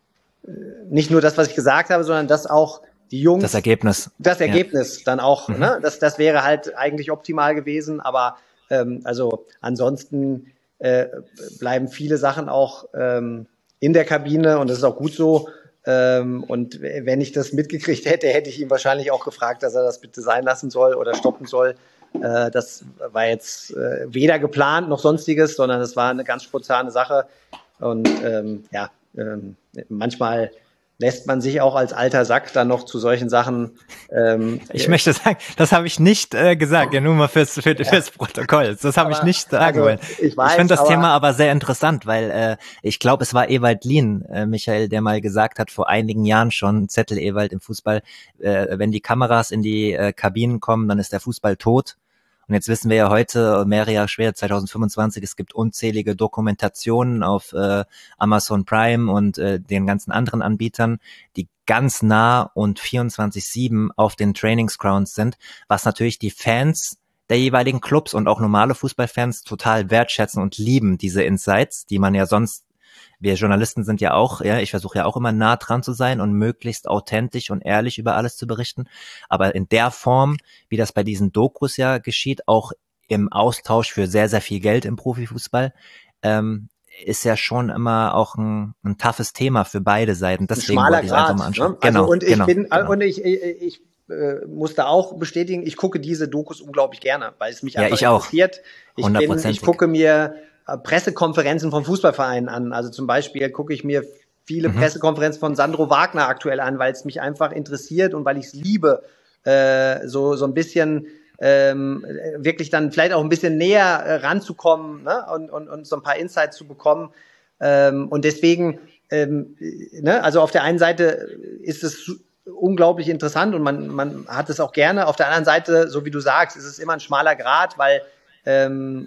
nicht nur das, was ich gesagt habe, sondern das auch die Jungs. Das Ergebnis. Das Ergebnis ja. dann auch, mhm. ne, das, das wäre halt eigentlich optimal gewesen, aber ähm, also ansonsten äh, bleiben viele Sachen auch ähm, in der Kabine und das ist auch gut so. Ähm, und wenn ich das mitgekriegt hätte, hätte ich ihn wahrscheinlich auch gefragt, dass er das bitte sein lassen soll oder stoppen soll. Äh, das war jetzt äh, weder geplant noch sonstiges, sondern es war eine ganz spontane Sache. Und ähm, ja, ähm, manchmal lässt man sich auch als alter Sack dann noch zu solchen Sachen. Ähm, ich möchte sagen, das habe ich nicht äh, gesagt, ja nur mal fürs, für, ja. fürs Protokoll. Das habe ich nicht sagen also, wollen. Ich, weiß, ich finde das aber, Thema aber sehr interessant, weil äh, ich glaube, es war Ewald Lien, äh, Michael, der mal gesagt hat, vor einigen Jahren schon, Zettel Ewald im Fußball, äh, wenn die Kameras in die äh, Kabinen kommen, dann ist der Fußball tot. Und jetzt wissen wir ja heute, mehrere Jahre später, zwanzig fünfundzwanzig, es gibt unzählige Dokumentationen auf äh, Amazon Prime und äh, den ganzen anderen Anbietern, die ganz nah und vierundzwanzig sieben auf den Trainingsgrounds sind, was natürlich die Fans der jeweiligen Clubs und auch normale Fußballfans total wertschätzen und lieben, diese Insights, die man ja sonst, wir Journalisten sind ja auch, ja, ich versuche ja auch immer nah dran zu sein und möglichst authentisch und ehrlich über alles zu berichten, aber in der Form, wie das bei diesen Dokus ja geschieht, auch im Austausch für sehr, sehr viel Geld im Profifußball, ähm, ist ja schon immer auch ein, ein toughes Thema für beide Seiten. Deswegen ein schmaler wollte ich es einfach mal anschauen. Ne? Also genau, und ich genau, bin genau. und ich, ich, ich äh, muss da auch bestätigen, ich gucke diese Dokus unglaublich gerne, weil es mich ja, einfach ich auch. interessiert. Ich bin, ich gucke mir Pressekonferenzen von Fußballvereinen an. Also zum Beispiel gucke ich mir viele mhm. Pressekonferenzen von Sandro Wagner aktuell an, weil es mich einfach interessiert und weil ich es liebe, äh, so so ein bisschen ähm, wirklich dann vielleicht auch ein bisschen näher äh, ranzukommen, ne? und, und, und so ein paar Insights zu bekommen. Ähm, und deswegen, ähm, ne? also auf der einen Seite ist es unglaublich interessant und man, man hat es auch gerne. Auf der anderen Seite, so wie du sagst, ist es immer ein schmaler Grat, weil ähm,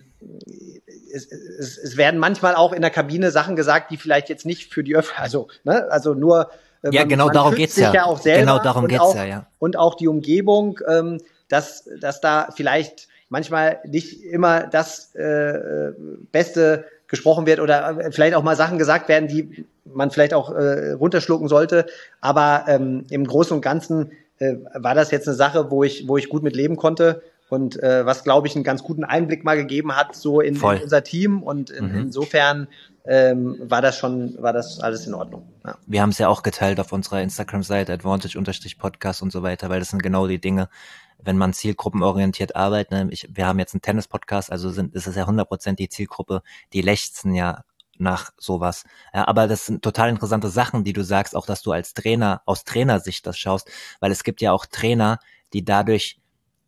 es, es, es werden manchmal auch in der Kabine Sachen gesagt, die vielleicht jetzt nicht für die Öffentlichkeit, also, ne, also nur äh, ja, man, genau man darum geht's ja. ja auch selber genau darum geht's auch, ja, ja. Und auch die Umgebung, ähm, dass, dass da vielleicht manchmal nicht immer das äh, Beste gesprochen wird oder vielleicht auch mal Sachen gesagt werden, die man vielleicht auch äh, runterschlucken sollte. Aber ähm, im Großen und Ganzen äh, war das jetzt eine Sache, wo ich, wo ich gut mit leben konnte. Und äh, was, glaube ich, einen ganz guten Einblick mal gegeben hat, so in, in unser Team. Und in, mhm. insofern ähm, war das schon, war das alles in Ordnung. Ja. Wir haben es ja auch geteilt auf unserer Instagram-Seite, Advantage-Podcast und so weiter, weil das sind genau die Dinge, wenn man zielgruppenorientiert arbeitet. Ne? Ich, wir haben jetzt einen Tennis-Podcast, also sind, ist es ja hundert Prozent die Zielgruppe, die lechzen ja nach sowas. Ja, aber das sind total interessante Sachen, die du sagst, auch dass du als Trainer, aus Trainersicht das schaust, weil es gibt ja auch Trainer, die dadurch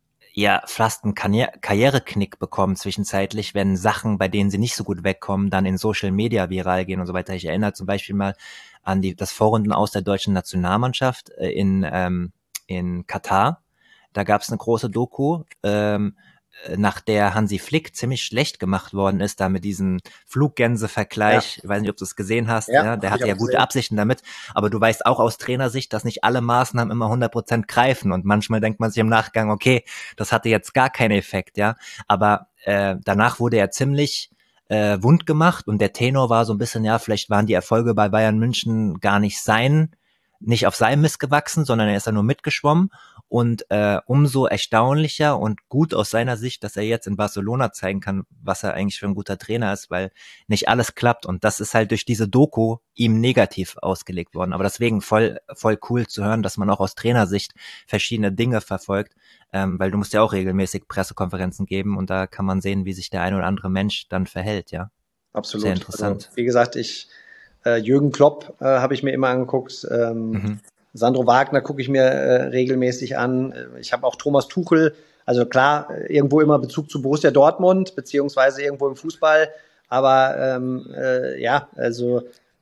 ja fast einen Karriere- Karriereknick bekommen zwischenzeitlich, wenn Sachen, bei denen sie nicht so gut wegkommen, dann in Social Media viral gehen und so weiter. Ich erinnere zum Beispiel mal an die das Vorrunden aus der deutschen Nationalmannschaft in ähm, in Katar. Da gab es eine große Doku, ähm, nach der Hansi Flick ziemlich schlecht gemacht worden ist, da mit diesem Fluggänse-Vergleich. Ja. Ich weiß nicht, ob du es gesehen hast. Ja, ja, der hatte ja gute gesehen. Absichten damit. Aber du weißt auch aus Trainersicht, dass nicht alle Maßnahmen immer hundert Prozent greifen. Und manchmal denkt man sich im Nachgang, okay, das hatte jetzt gar keinen Effekt. Ja, aber äh, danach wurde er ziemlich äh, wund gemacht. Und der Tenor war so ein bisschen, ja, vielleicht waren die Erfolge bei Bayern München gar nicht sein, nicht auf seinem Mist gewachsen, sondern er ist da nur mitgeschwommen. Und äh, umso erstaunlicher und gut aus seiner Sicht, dass er jetzt in Barcelona zeigen kann, was er eigentlich für ein guter Trainer ist, weil nicht alles klappt. Und das ist halt durch diese Doku ihm negativ ausgelegt worden. Aber deswegen voll voll cool zu hören, dass man auch aus Trainersicht verschiedene Dinge verfolgt, ähm, weil du musst ja auch regelmäßig Pressekonferenzen geben und da kann man sehen, wie sich der ein oder andere Mensch dann verhält, ja. Absolut. Sehr interessant. Also, wie gesagt, ich äh, Jürgen Klopp äh, habe ich mir immer angeguckt. Ähm, mhm. Sandro Wagner gucke ich mir äh, regelmäßig an. Ich habe auch Thomas Tuchel, also klar, irgendwo immer Bezug zu Borussia Dortmund, beziehungsweise irgendwo im Fußball. Aber ähm, äh, ja, also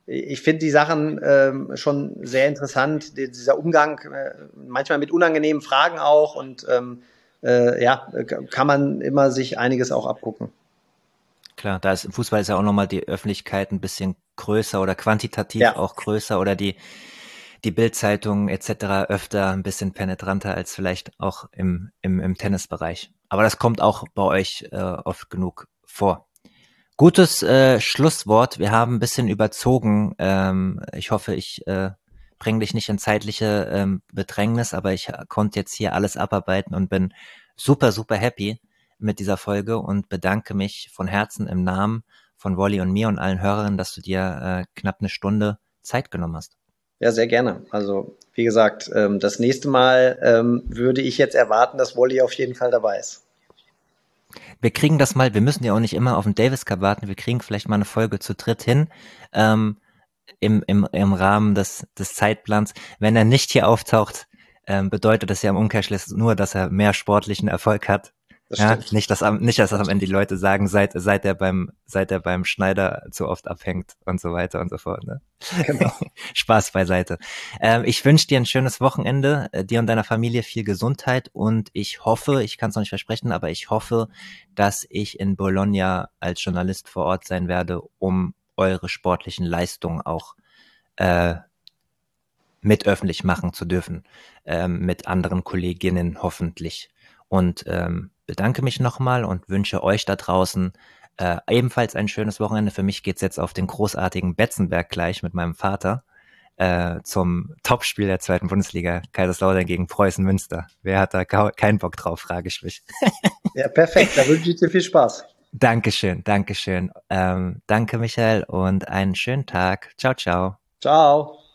ich finde die Sachen ähm, schon sehr interessant, dieser Umgang, äh, manchmal mit unangenehmen Fragen auch und ähm, äh, ja, kann man immer sich einiges auch abgucken. Klar, da ist im Fußball ist ja auch nochmal die Öffentlichkeit ein bisschen größer oder quantitativ Ja. auch größer oder die die Bild-Zeitung et cetera öfter ein bisschen penetranter als vielleicht auch im im im Tennisbereich. Aber das kommt auch bei euch äh, oft genug vor. Gutes äh, Schlusswort. Wir haben ein bisschen überzogen. Ähm, ich hoffe, ich äh, bringe dich nicht in zeitliche ähm, Bedrängnis, aber ich äh, konnte jetzt hier alles abarbeiten und bin super, super happy mit dieser Folge und bedanke mich von Herzen im Namen von Wolli und mir und allen Hörerinnen, dass du dir äh, knapp eine Stunde Zeit genommen hast. Ja, sehr gerne. Also, wie gesagt, ähm, das nächste Mal ähm, würde ich jetzt erwarten, dass Wolli auf jeden Fall dabei ist. Wir kriegen das mal, wir müssen ja auch nicht immer auf den Davis Cup warten, wir kriegen vielleicht mal eine Folge zu dritt hin, ähm, im, im, im Rahmen des, des Zeitplans. Wenn er nicht hier auftaucht, ähm, bedeutet das ja im Umkehrschluss nur, dass er mehr sportlichen Erfolg hat. Das Ja, stimmt. nicht, dass am, nicht, dass am Ende die Leute sagen, seit, seit er beim, seit er beim Schneider zu oft abhängt und so weiter und so fort, ne? Genau. Spaß beiseite. Ähm, ich wünsche dir ein schönes Wochenende, äh, dir und deiner Familie viel Gesundheit und ich hoffe, ich kann es noch nicht versprechen, aber ich hoffe, dass ich in Bologna als Journalist vor Ort sein werde, um eure sportlichen Leistungen auch äh, mit öffentlich machen zu dürfen, ähm, mit anderen Kolleginnen hoffentlich. Und ähm, bedanke mich nochmal und wünsche euch da draußen äh, ebenfalls ein schönes Wochenende. Für mich geht's jetzt auf den großartigen Betzenberg gleich mit meinem Vater äh, zum Topspiel der zweiten Bundesliga, Kaiserslautern gegen Preußen Münster. Wer hat da keinen Bock drauf, frage ich mich. Ja, perfekt. Da wünsche ich dir viel Spaß. Dankeschön, Dankeschön. Ähm, danke, Michael, und einen schönen Tag. Ciao, ciao. Ciao.